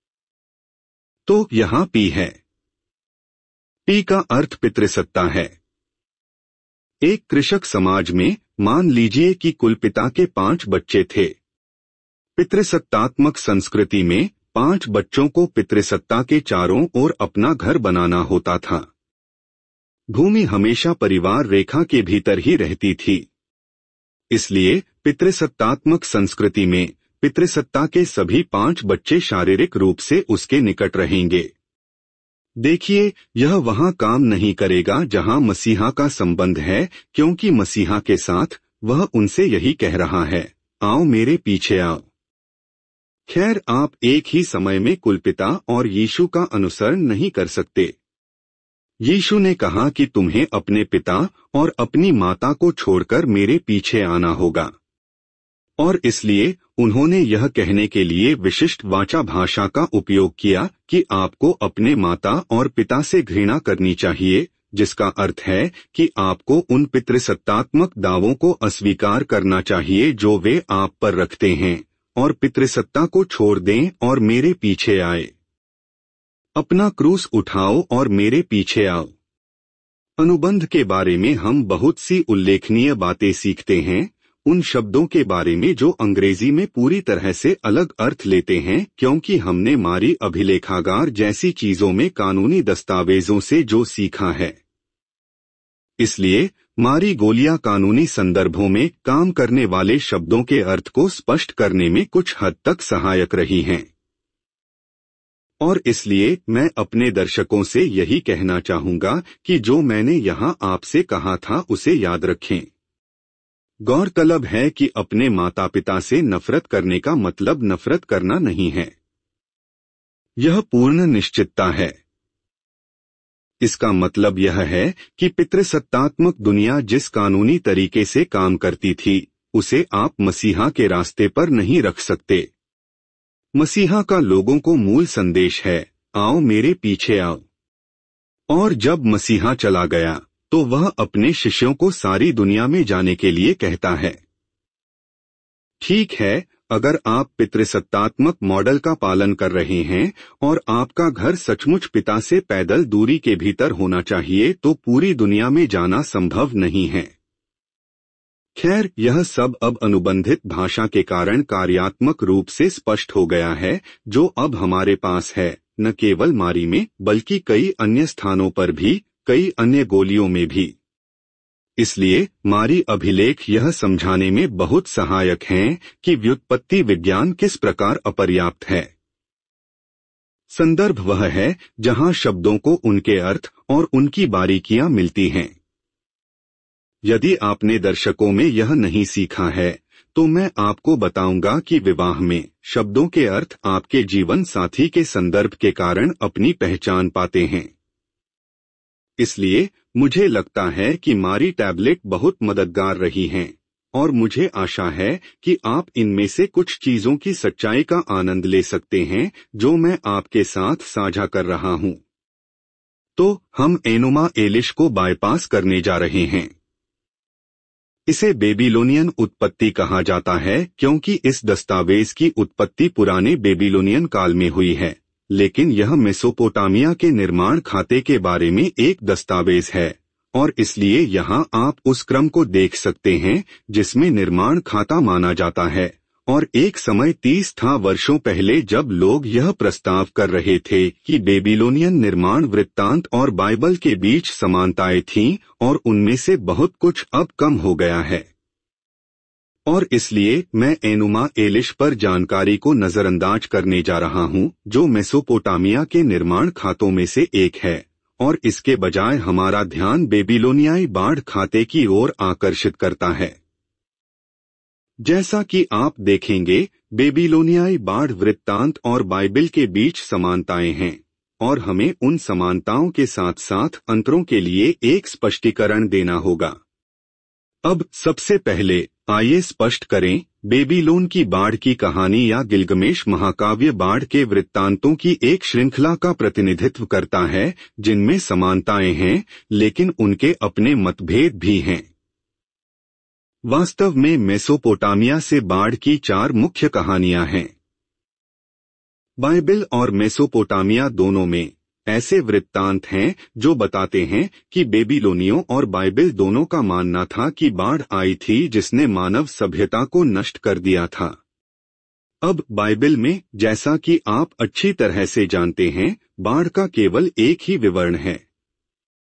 तो यहाँ पी है। पी का अर्थ पितृसत्ता है। एक कृषक समाज में मान लीजिए कि कुल पिता के पांच बच्चे थे। पितृसत्तात्मक संस्कृति में पांच बच्चों को पितृसत्ता के चारों ओर अपना घर बनाना होता था। भूमि हमेशा परिवार रेखा के भीतर ही रहती थी। इसलिए पितृसत्तात्मक संस्कृति में पितृसत्ता के सभी पांच बच्चे शारीरिक रूप से उसके निकट रहेंगे। देखिए, यह वहां काम नहीं करेगा जहां मसीहा का संबंध है, क्योंकि मसीहा के साथ वह उनसे यही कह रहा है, आओ मेरे पीछे आओ। खैर, आप एक ही समय में कुलपिता और यीशु का अनुसरण नहीं कर सकते। यीशु ने कहा कि तुम्हें अपने पिता और अपनी माता को छोड़कर मेरे पीछे आना होगा, और इसलिए उन्होंने यह कहने के लिए विशिष्ट वाचा भाषा का उपयोग किया कि आपको अपने माता और पिता से घृणा करनी चाहिए, जिसका अर्थ है कि आपको उन पितृसत्तात्मक दावों को अस्वीकार करना चाहिए जो वे आप पर रखते हैं, और पितृसत्ता को छोड़ दें और मेरे पीछे आए। अपना क्रूस उठाओ और मेरे पीछे आओ। अनुबंध के बारे में हम बहुत सी उल्लेखनीय बातें सीखते हैं, उन शब्दों के बारे में जो अंग्रेजी में पूरी तरह से अलग अर्थ लेते हैं, क्योंकि हमने मारी अभिलेखागार जैसी चीजों में कानूनी दस्तावेजों से जो सीखा है। इसलिए मारी गोलियां कानूनी संदर्भों में काम करने वाले शब्दों के अर्थ को स्पष्ट करने में कुछ हद तक सहायक रही हैं। और इसलिए मैं अपने दर्शकों से यही कहना चाहूंगा कि जो मैंने यहां आपसे कहा था उसे याद रखें। गौरतलब है कि अपने माता पिता से नफरत करने का मतलब नफरत करना नहीं है, यह पूर्ण निश्चितता है। इसका मतलब यह है कि पितृसत्तात्मक दुनिया जिस कानूनी तरीके से काम करती थी, उसे आप मसीहा के रास्ते पर नहीं रख सकते। मसीहा का लोगों को मूल संदेश है, आओ मेरे पीछे आओ। और जब मसीहा चला गया तो वह अपने शिष्यों को सारी दुनिया में जाने के लिए कहता है। ठीक है, अगर आप पितृसत्तात्मक मॉडल का पालन कर रहे हैं और आपका घर सचमुच पिता से पैदल दूरी के भीतर होना चाहिए, तो पूरी दुनिया में जाना संभव नहीं है। खैर, यह सब अब अनुबंधित भाषा के कारण कार्यात्मक रूप से स्पष्ट हो गया है, जो अब हमारे पास है, न केवल मारी में बल्कि कई अन्य स्थानों पर भी, कई अन्य गोलियों में भी। इसलिए मारी अभिलेख यह समझाने में बहुत सहायक हैं कि व्युत्पत्ति विज्ञान किस प्रकार अपर्याप्त है। संदर्भ वह है जहां शब्दों को उनके अर्थ और उनकी बारीकियां मिलती हैं। यदि आपने दर्शकों में यह नहीं सीखा है, तो मैं आपको बताऊंगा कि विवाह में शब्दों के अर्थ आपके जीवन साथी के संदर्भ के कारण अपनी पहचान पाते हैं। इसलिए मुझे लगता है कि मारी टैबलेट बहुत मददगार रही हैं, और मुझे आशा है कि आप इनमें से कुछ चीजों की सच्चाई का आनंद ले सकते हैं जो मैं आपके साथ साझा कर रहा हूं। तो हम एनुमा एलिश को बाईपास करने जा रहे हैं। इसे बेबीलोनियन उत्पत्ति कहा जाता है क्योंकि इस दस्तावेज की उत्पत्ति पुराने बेबीलोनियन काल में हुई है, लेकिन यह मेसोपोटामिया के निर्माण खाते के बारे में एक दस्तावेज है, और इसलिए यहाँ आप उस क्रम को देख सकते हैं जिसमें निर्माण खाता माना जाता है। और एक समय तीस था वर्षों पहले जब लोग यह प्रस्ताव कर रहे थे कि बेबीलोनियन निर्माण वृत्तांत और बाइबल के बीच समानताएं थीं, और उनमें से बहुत कुछ अब कम हो गया है। और इसलिए मैं एनुमा एलिश पर जानकारी को नजरअंदाज करने जा रहा हूं, जो मेसोपोटामिया के निर्माण खातों में से एक है, और इसके बजाय हमारा ध्यान बेबीलोनियाई बाढ़ खाते की ओर आकर्षित करता है। जैसा कि आप देखेंगे, बेबीलोनियाई बाढ़ वृत्तांत और बाइबल के बीच समानताएं हैं, और हमें उन समानताओं के साथ साथ अंतरों के लिए एक स्पष्टीकरण देना होगा। अब सबसे पहले आइए स्पष्ट करें, बेबीलोन की बाढ़ की कहानी या गिलगमेश महाकाव्य बाढ़ के वृत्तांतों की एक श्रृंखला का प्रतिनिधित्व करता है जिनमें समानताएं हैं, लेकिन उनके अपने मतभेद भी हैं। वास्तव में मेसोपोटामिया से बाढ़ की चार मुख्य कहानियां हैं। बाइबल और मेसोपोटामिया दोनों में ऐसे वृत्तांत हैं जो बताते हैं कि बेबीलोनियों और बाइबल दोनों का मानना था कि बाढ़ आई थी जिसने मानव सभ्यता को नष्ट कर दिया था। अब बाइबल में, जैसा कि आप अच्छी तरह से जानते हैं, बाढ़ का केवल एक ही विवरण है।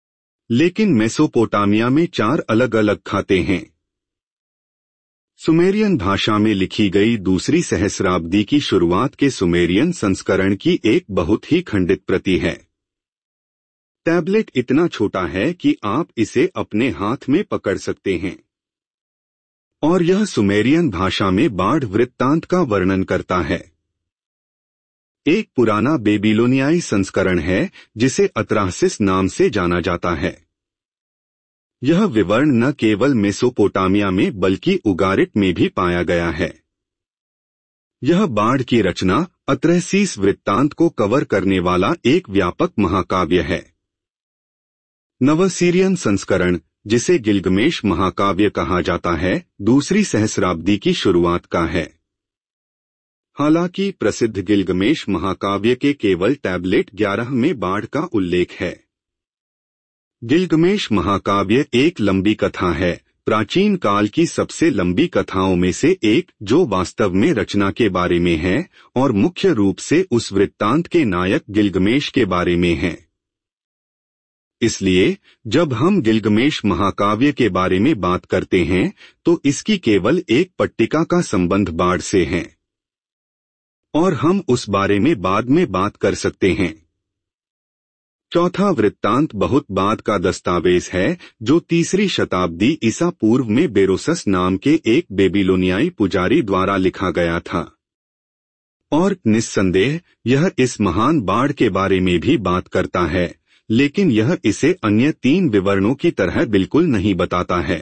लेकिन मेसोपोटामिया में चार अलग अलग खाते हैं। सुमेरियन भाषा में लिखी गई दूसरी सहस्राब्दी की शुरुआत के सुमेरियन संस्करण की एक बहुत ही खंडित प्रति है। टैबलेट इतना छोटा है कि आप इसे अपने हाथ में पकड़ सकते हैं, और यह सुमेरियन भाषा में बाढ़ वृत्तांत का वर्णन करता है। एक पुराना बेबीलोनियाई संस्करण है जिसे अत्रासिस नाम से जाना जाता है। यह विवरण न केवल मेसोपोटामिया में बल्कि उगारिट में भी पाया गया है। यह बाढ़ की रचना अत्रसीस वृत्तांत को कवर करने वाला एक व्यापक महाकाव्य है। नवसीरियन संस्करण, जिसे गिलगमेश महाकाव्य कहा जाता है, दूसरी सहस्राब्दी की शुरुआत का है। हालांकि प्रसिद्ध गिलगमेश महाकाव्य के केवल टैबलेट ग्यारह में बाढ़ का उल्लेख है। गिलगमेश महाकाव्य एक लंबी कथा है, प्राचीन काल की सबसे लंबी कथाओं में से एक, जो वास्तव में रचना के बारे में है और मुख्य रूप से उस वृत्तांत के नायक गिलगमेश के बारे में है। इसलिए जब हम गिलगमेश महाकाव्य के बारे में बात करते हैं तो इसकी केवल एक पट्टिका का संबंध बाढ़ से है, और हम उस बारे में बाद में बात कर सकते हैं। चौथा वृत्तांत बहुत बाद का दस्तावेज है जो तीसरी शताब्दी ईसा पूर्व में बेरोसस नाम के एक बेबीलोनियाई पुजारी द्वारा लिखा गया था, और निस्संदेह यह इस महान बाढ़ के बारे में भी बात करता है, लेकिन यह इसे अन्य तीन विवरणों की तरह बिल्कुल नहीं बताता है।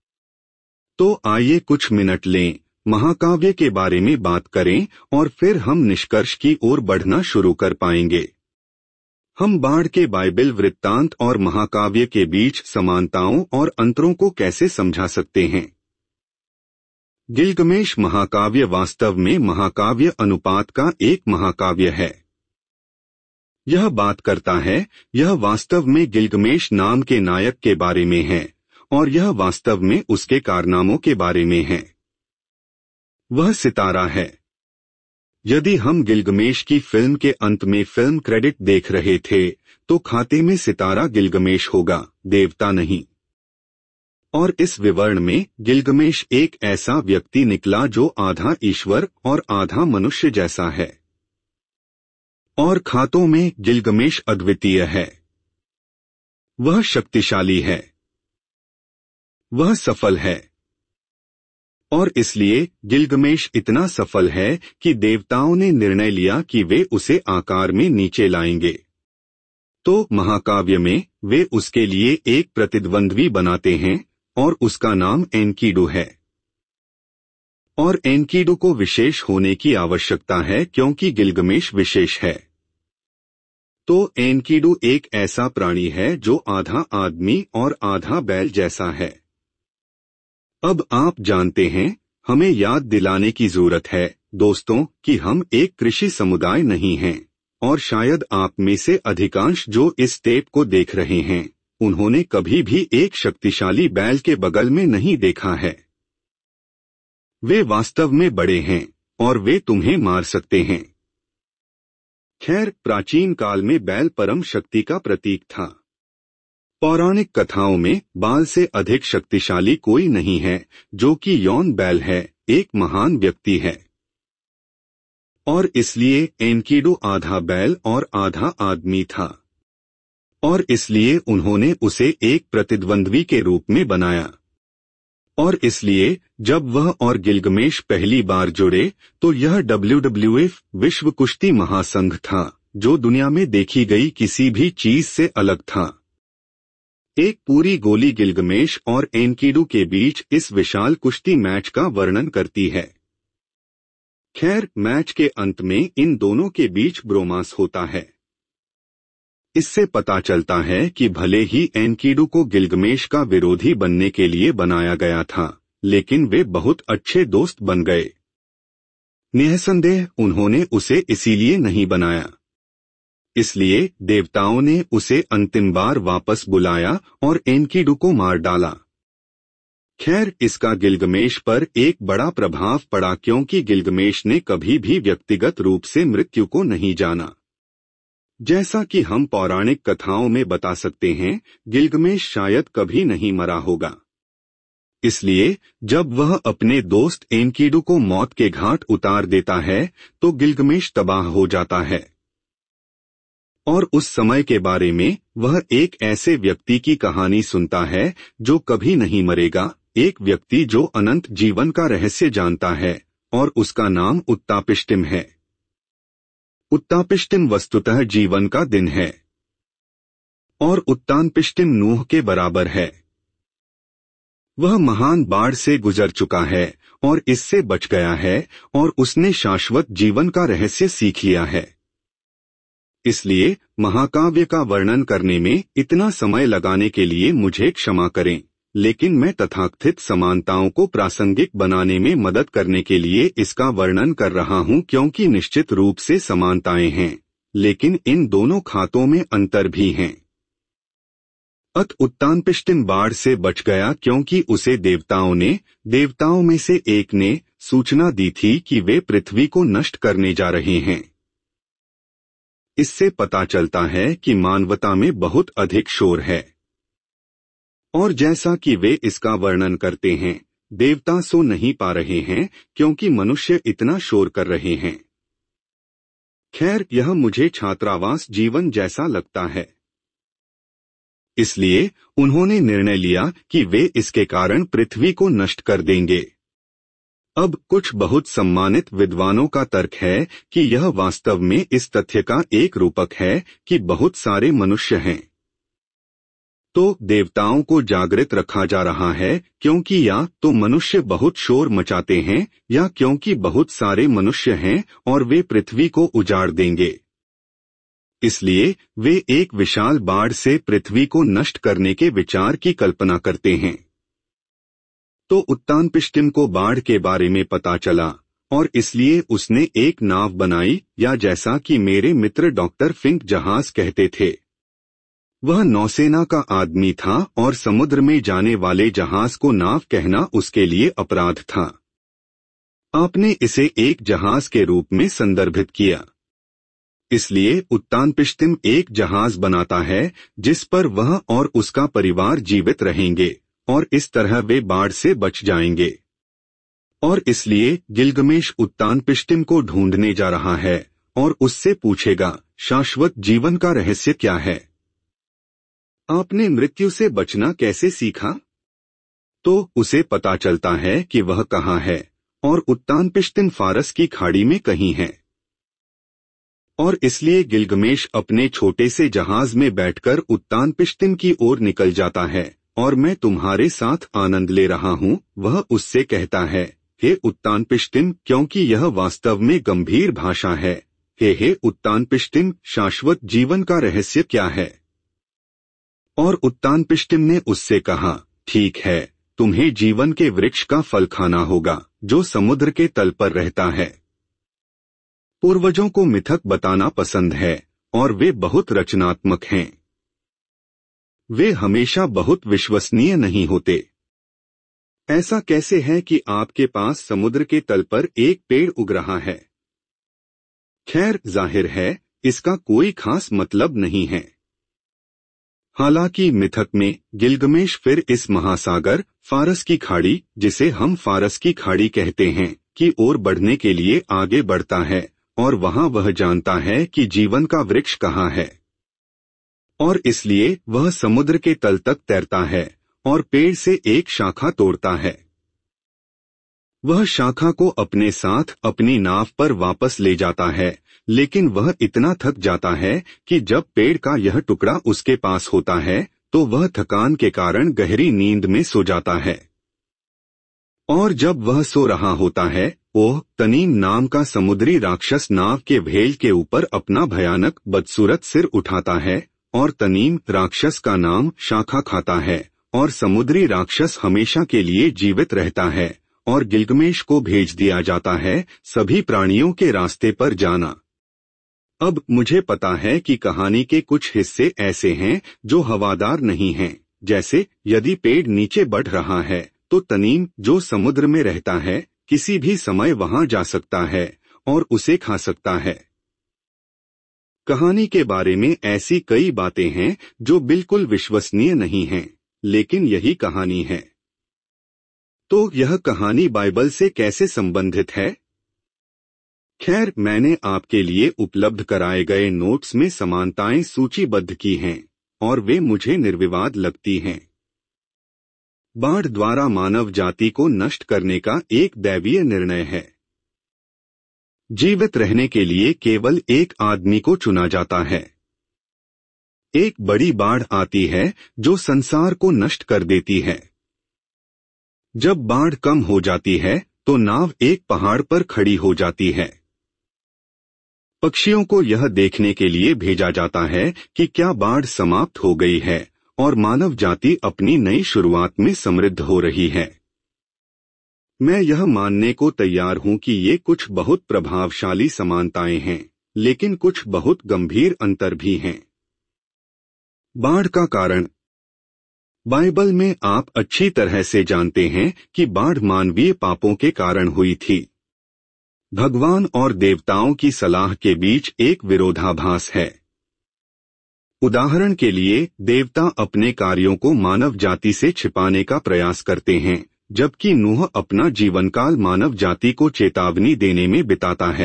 तो आइए कुछ मिनट लें, महाकाव्य के बारे में बात करें और फिर हम निष्कर्ष की ओर बढ़ना शुरू कर पाएंगे। हम बाढ़ के बाइबल वृत्तांत और महाकाव्य के बीच समानताओं और अंतरों को कैसे समझा सकते हैं। गिलगमेश महाकाव्य वास्तव में महाकाव्य अनुपात का एक महाकाव्य है। यह बात करता है, यह वास्तव में गिलगमेश नाम के नायक के बारे में है, और यह वास्तव में उसके कारनामों के बारे में है। वह सितारा है। यदि हम गिलगमेश की फिल्म के अंत में फिल्म क्रेडिट देख रहे थे तो खाते में सितारा गिलगमेश होगा, देवता नहीं। और इस विवरण में गिलगमेश एक ऐसा व्यक्ति निकला जो आधा ईश्वर और आधा मनुष्य जैसा है। और खातों में गिलगमेश अद्वितीय है। वह शक्तिशाली है। वह सफल है। और इसलिए गिलगमेश इतना सफल है कि देवताओं ने निर्णय लिया कि वे उसे आकार में नीचे लाएंगे। तो महाकाव्य में वे उसके लिए एक प्रतिद्वंद्वी बनाते हैं और उसका नाम एनकीडू है। और एनकीडू को विशेष होने की आवश्यकता है क्योंकि गिलगमेश विशेष है। तो एनकीडू एक ऐसा प्राणी है जो आधा आदमी और आधा बैल जैसा है। अब आप जानते हैं, हमें याद दिलाने की जरूरत है दोस्तों कि हम एक कृषि समुदाय नहीं हैं, और शायद आप में से अधिकांश जो इस टेप को देख रहे हैं उन्होंने कभी भी एक शक्तिशाली बैल के बगल में नहीं देखा है। वे वास्तव में बड़े हैं और वे तुम्हें मार सकते हैं। खैर, प्राचीन काल में बैल परम शक्ति का प्रतीक था। पौराणिक कथाओं में बाल से अधिक शक्तिशाली कोई नहीं है, जो कि यौन बैल है, एक महान व्यक्ति है। और इसलिए एनकीडू आधा बैल और आधा आदमी था, और इसलिए उन्होंने उसे एक प्रतिद्वंद्वी के रूप में बनाया। और इसलिए जब वह और गिलगमेश पहली बार जुड़े तो यह डब्ल्यू डब्ल्यू एफ विश्व कुश्ती महासंघ था, जो दुनिया में देखी गई किसी भी चीज से अलग था। एक पूरी गोली गिलगमेश और एनकीडू के बीच इस विशाल कुश्ती मैच का वर्णन करती है। खैर, मैच के अंत में इन दोनों के बीच ब्रोमांस होता है। इससे पता चलता है कि भले ही एनकीडू को गिलगमेश का विरोधी बनने के लिए बनाया गया था, लेकिन वे बहुत अच्छे दोस्त बन गए। निसंदेह उन्होंने उसे इसीलिए नहीं बनाया। इसलिए देवताओं ने उसे अंतिम बार वापस बुलाया और एनकीडू को मार डाला। खैर, इसका गिलगमेश पर एक बड़ा प्रभाव पड़ा क्योंकि गिलगमेश ने कभी भी व्यक्तिगत रूप से मृत्यु को नहीं जाना। जैसा कि हम पौराणिक कथाओं में बता सकते हैं, गिलगमेश शायद कभी नहीं मरा होगा। इसलिए जब वह अपने दोस्त एनकिडु को मौत के घाट उतार देता है तो गिलगमेश तबाह हो जाता है। और उस समय के बारे में वह एक ऐसे व्यक्ति की कहानी सुनता है जो कभी नहीं मरेगा, एक व्यक्ति जो अनंत जीवन का रहस्य जानता है, और उसका नाम उत्तापिष्टिम है। उत्तापिष्टिम वस्तुतः जीवन का दिन है और उत्तानपिष्टिम नूह के बराबर है। वह महान बाढ़ से गुजर चुका है और इससे बच गया है और उसने शाश्वत जीवन का रहस्य सीख लिया है। इसलिए महाकाव्य का वर्णन करने में इतना समय लगाने के लिए मुझे क्षमा करें, लेकिन मैं तथाकथित समानताओं को प्रासंगिक बनाने में मदद करने के लिए इसका वर्णन कर रहा हूं, क्योंकि निश्चित रूप से समानताएं हैं, लेकिन इन दोनों खातों में अंतर भी हैं। अत उत्तानपिष्टिम बाढ़ से बच गया क्योंकि उसे देवताओं ने देवताओं में से एक ने सूचना दी थी कि वे पृथ्वी को नष्ट करने जा रहे हैं। इससे पता चलता है कि मानवता में बहुत अधिक शोर है, और जैसा कि वे इसका वर्णन करते हैं, देवता सो नहीं पा रहे हैं क्योंकि मनुष्य इतना शोर कर रहे हैं। खैर, यह मुझे छात्रावास जीवन जैसा लगता है। इसलिए उन्होंने निर्णय लिया कि वे इसके कारण पृथ्वी को नष्ट कर देंगे। अब कुछ बहुत सम्मानित विद्वानों का तर्क है कि यह वास्तव में इस तथ्य का एक रूपक है कि बहुत सारे मनुष्य हैं। तो देवताओं को जागृत रखा जा रहा है क्योंकि या तो मनुष्य बहुत शोर मचाते हैं या क्योंकि बहुत सारे मनुष्य हैं और वे पृथ्वी को उजाड़ देंगे। इसलिए वे एक विशाल बाढ़ से पृथ्वी को नष्ट करने के विचार की कल्पना करते हैं। तो उत्तानपिष्टिम को बाढ़ के बारे में पता चला और इसलिए उसने एक नाव बनाई, या जैसा कि मेरे मित्र डॉक्टर फिंक जहाज कहते थे, वह नौसेना का आदमी था और समुद्र में जाने वाले जहाज को नाव कहना उसके लिए अपराध था। आपने इसे एक जहाज के रूप में संदर्भित किया। इसलिए उत्तानपिष्टिम एक जहाज बनाता है जिस पर वह और उसका परिवार जीवित रहेंगे, और इस तरह वे बाढ़ से बच जाएंगे। और इसलिए गिलगमेश उत्तानपिष्टिम को ढूंढने जा रहा है और उससे पूछेगा, शाश्वत जीवन का रहस्य क्या है? आपने मृत्यु से बचना कैसे सीखा? तो उसे पता चलता है कि वह कहाँ है, और उत्तानपिष्टिम फारस की खाड़ी में कहीं है। और इसलिए गिलगमेश अपने छोटे से जहाज में बैठकर उत्तानपिष्टिम की ओर निकल जाता है, और मैं तुम्हारे साथ आनंद ले रहा हूँ, वह उससे कहता है, हे उत्तानपिष्टिम, क्योंकि यह वास्तव में गंभीर भाषा है। हे हे उत्तानपिष्टिम, शाश्वत जीवन का रहस्य क्या है? और उत्तानपिष्टिम ने उससे कहा, ठीक है, तुम्हें जीवन के वृक्ष का फल खाना होगा जो समुद्र के तल पर रहता है। पूर्वजों को मिथक बताना पसंद है और वे बहुत रचनात्मक हैं। वे हमेशा बहुत विश्वसनीय नहीं होते। ऐसा कैसे है कि आपके पास समुद्र के तल पर एक पेड़ उग रहा है? खैर, जाहिर है इसका कोई खास मतलब नहीं है। हालांकि मिथक में गिलगमेश फिर इस महासागर फारस की खाड़ी, जिसे हम फारस की खाड़ी कहते हैं, की ओर बढ़ने के लिए आगे बढ़ता है, और वहां वह जानता है कि जीवन का वृक्ष कहाँ है। और इसलिए वह समुद्र के तल तक तैरता है और पेड़ से एक शाखा तोड़ता है। वह शाखा को अपने साथ अपनी नाव पर वापस ले जाता है, लेकिन वह इतना थक जाता है कि जब पेड़ का यह टुकड़ा उसके पास होता है तो वह थकान के कारण गहरी नींद में सो जाता है। और जब वह सो रहा होता है, ओह, तनीम नाम का समुद्री राक्षस नाव के भेल के ऊपर अपना भयानक बदसूरत सिर उठाता है, और तनीम राक्षस का नाम शाखा खाता है, और समुद्री राक्षस हमेशा के लिए जीवित रहता है, और गिलगमेश को भेज दिया जाता है सभी प्राणियों के रास्ते पर जाना। अब मुझे पता है कि कहानी के कुछ हिस्से ऐसे हैं जो हवादार नहीं हैं, जैसे यदि पेड़ नीचे बढ़ रहा है तो तनीम जो समुद्र में रहता है किसी भी समय वहां जा सकता है और उसे खा सकता है। कहानी के बारे में ऐसी कई बातें हैं जो बिल्कुल विश्वसनीय नहीं हैं, लेकिन यही कहानी है। तो यह कहानी बाइबल से कैसे संबंधित है? खैर, मैंने आपके लिए उपलब्ध कराए गए नोट्स में समानताएं सूचीबद्ध की हैं, और वे मुझे निर्विवाद लगती हैं। बाढ़ द्वारा मानव जाति को नष्ट करने का एक दैवीय निर्णय है। जीवित रहने के लिए केवल एक आदमी को चुना जाता है। एक बड़ी बाढ़ आती है जो संसार को नष्ट कर देती है। जब बाढ़ कम हो जाती है तो नाव एक पहाड़ पर खड़ी हो जाती है। पक्षियों को यह देखने के लिए भेजा जाता है कि क्या बाढ़ समाप्त हो गई है और मानव जाति अपनी नई शुरुआत में समृद्ध हो रही है। मैं यह मानने को तैयार हूं कि ये कुछ बहुत प्रभावशाली समानताएं हैं, लेकिन कुछ बहुत गंभीर अंतर भी हैं। बाढ़ का कारण। बाइबल में आप अच्छी तरह से जानते हैं कि बाढ़ मानवीय पापों के कारण हुई थी। भगवान और देवताओं की सलाह के बीच एक विरोधाभास है। उदाहरण के लिए, देवता अपने कार्यों को मानव जाति से छिपाने का प्रयास करते हैं, जबकि नूह अपना जीवनकाल मानव जाति को चेतावनी देने में बिताता है।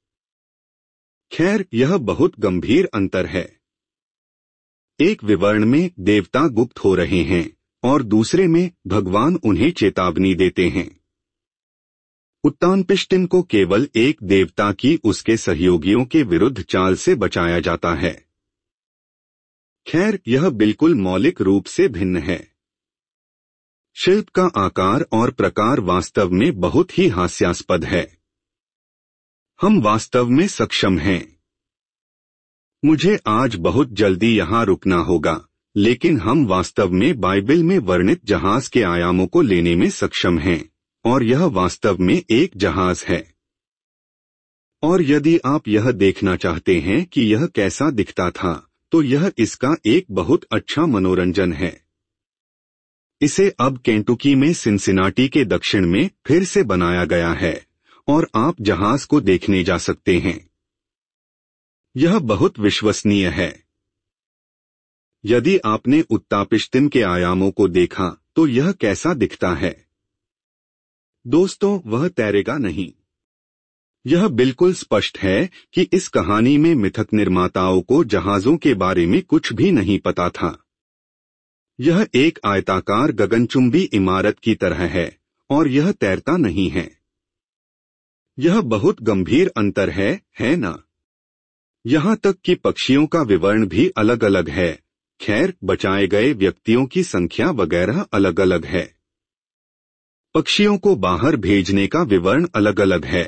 खैर, यह बहुत गंभीर अंतर है। एक विवरण में देवता गुप्त हो रहे हैं और दूसरे में भगवान उन्हें चेतावनी देते हैं। उत्तानपिष्टिन को केवल एक देवता की उसके सहयोगियों के विरुद्ध चाल से बचाया जाता है। खैर, यह बिल्कुल मौलिक रूप से भिन्न है। शिल्प का आकार और प्रकार वास्तव में बहुत ही हास्यास्पद है। हम वास्तव में सक्षम हैं। मुझे आज बहुत जल्दी यहाँ रुकना होगा, लेकिन हम वास्तव में बाइबल में वर्णित जहाज के आयामों को लेने में सक्षम हैं, और यह वास्तव में एक जहाज है। और यदि आप यह देखना चाहते हैं कि यह कैसा दिखता था, तो यह इसका एक बहुत अच्छा मनोरंजन है। इसे अब केंटुकी में सिनसिनाटी के दक्षिण में फिर से बनाया गया है, और आप जहाज को देखने जा सकते हैं। यह बहुत विश्वसनीय है। यदि आपने उत्तापिष्टिन के आयामों को देखा तो यह कैसा दिखता है? दोस्तों, वह तैरेगा नहीं। यह बिल्कुल स्पष्ट है कि इस कहानी में मिथक निर्माताओं को जहाजों के बारे में कुछ भी नहीं पता था। यह एक आयताकार गगनचुंबी इमारत की तरह है, और यह तैरता नहीं है। यह बहुत गंभीर अंतर है, है ना? यहाँ तक कि पक्षियों का विवरण भी अलग अलग है। खैर, बचाए गए व्यक्तियों की संख्या वगैरह अलग अलग है। पक्षियों को बाहर भेजने का विवरण अलग अलग है।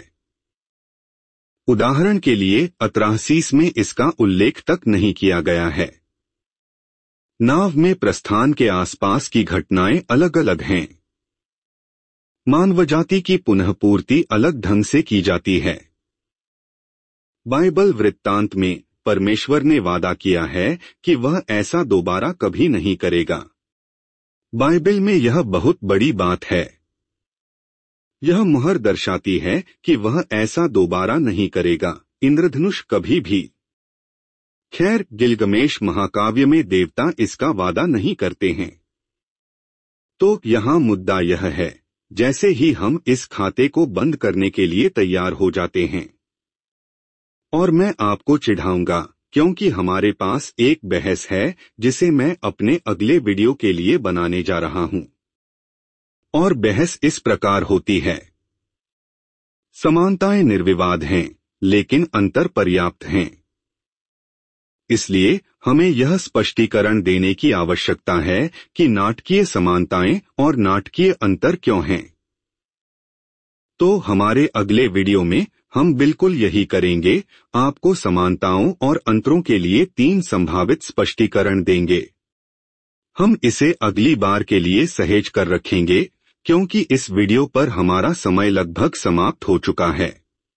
उदाहरण के लिए, अत्राहसीस में इसका उल्लेख तक नहीं किया गया है। नाव में प्रस्थान के आसपास की घटनाएं अलग अलग हैं। मानवजाति की पुनःपूर्ति अलग ढंग से की जाती है। बाइबल वृत्तांत में परमेश्वर ने वादा किया है कि वह ऐसा दोबारा कभी नहीं करेगा। बाइबल में यह बहुत बड़ी बात है। यह मुहर दर्शाती है कि वह ऐसा दोबारा नहीं करेगा, इंद्रधनुष कभी भी। खैर, गिलगमेश महाकाव्य में देवता इसका वादा नहीं करते हैं। तो यहाँ मुद्दा यह है, जैसे ही हम इस खाते को बंद करने के लिए तैयार हो जाते हैं, और मैं आपको चिढ़ाऊंगा क्योंकि हमारे पास एक बहस है जिसे मैं अपने अगले वीडियो के लिए बनाने जा रहा हूं। और बहस इस प्रकार होती है। समानताएं निर्विवाद हैं, लेकिन अंतर पर्याप्त हैं। इसलिए हमें यह स्पष्टीकरण देने की आवश्यकता है कि नाटकीय समानताएं और नाटकीय अंतर क्यों हैं। तो हमारे अगले वीडियो में हम बिल्कुल यही करेंगे, आपको समानताओं और अंतरों के लिए तीन संभावित स्पष्टीकरण देंगे। हम इसे अगली बार के लिए सहेज कर रखेंगे, क्योंकि इस वीडियो पर हमारा समय लगभग समाप्त हो चुका है।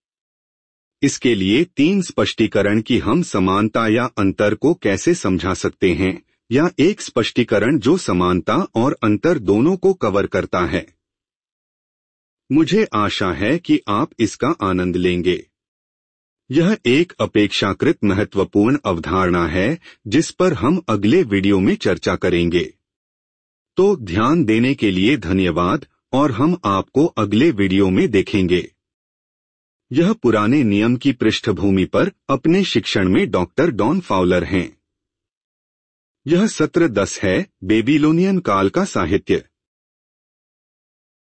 इसके लिए तीन स्पष्टीकरण कि हम समानता या अंतर को कैसे समझा सकते हैं, या एक स्पष्टीकरण जो समानता और अंतर दोनों को कवर करता है। मुझे आशा है कि आप इसका आनंद लेंगे। यह एक अपेक्षाकृत महत्वपूर्ण अवधारणा है जिस पर हम अगले वीडियो में चर्चा करेंगे। तो ध्यान देने के लिए धन्यवाद और हम आपको अगले वीडियो में देखेंगे। यह पुराने नियम की पृष्ठभूमि पर अपने शिक्षण में डॉक्टर डॉन फाउलर हैं। यह सत्र दस है, बेबीलोनियन काल का साहित्य।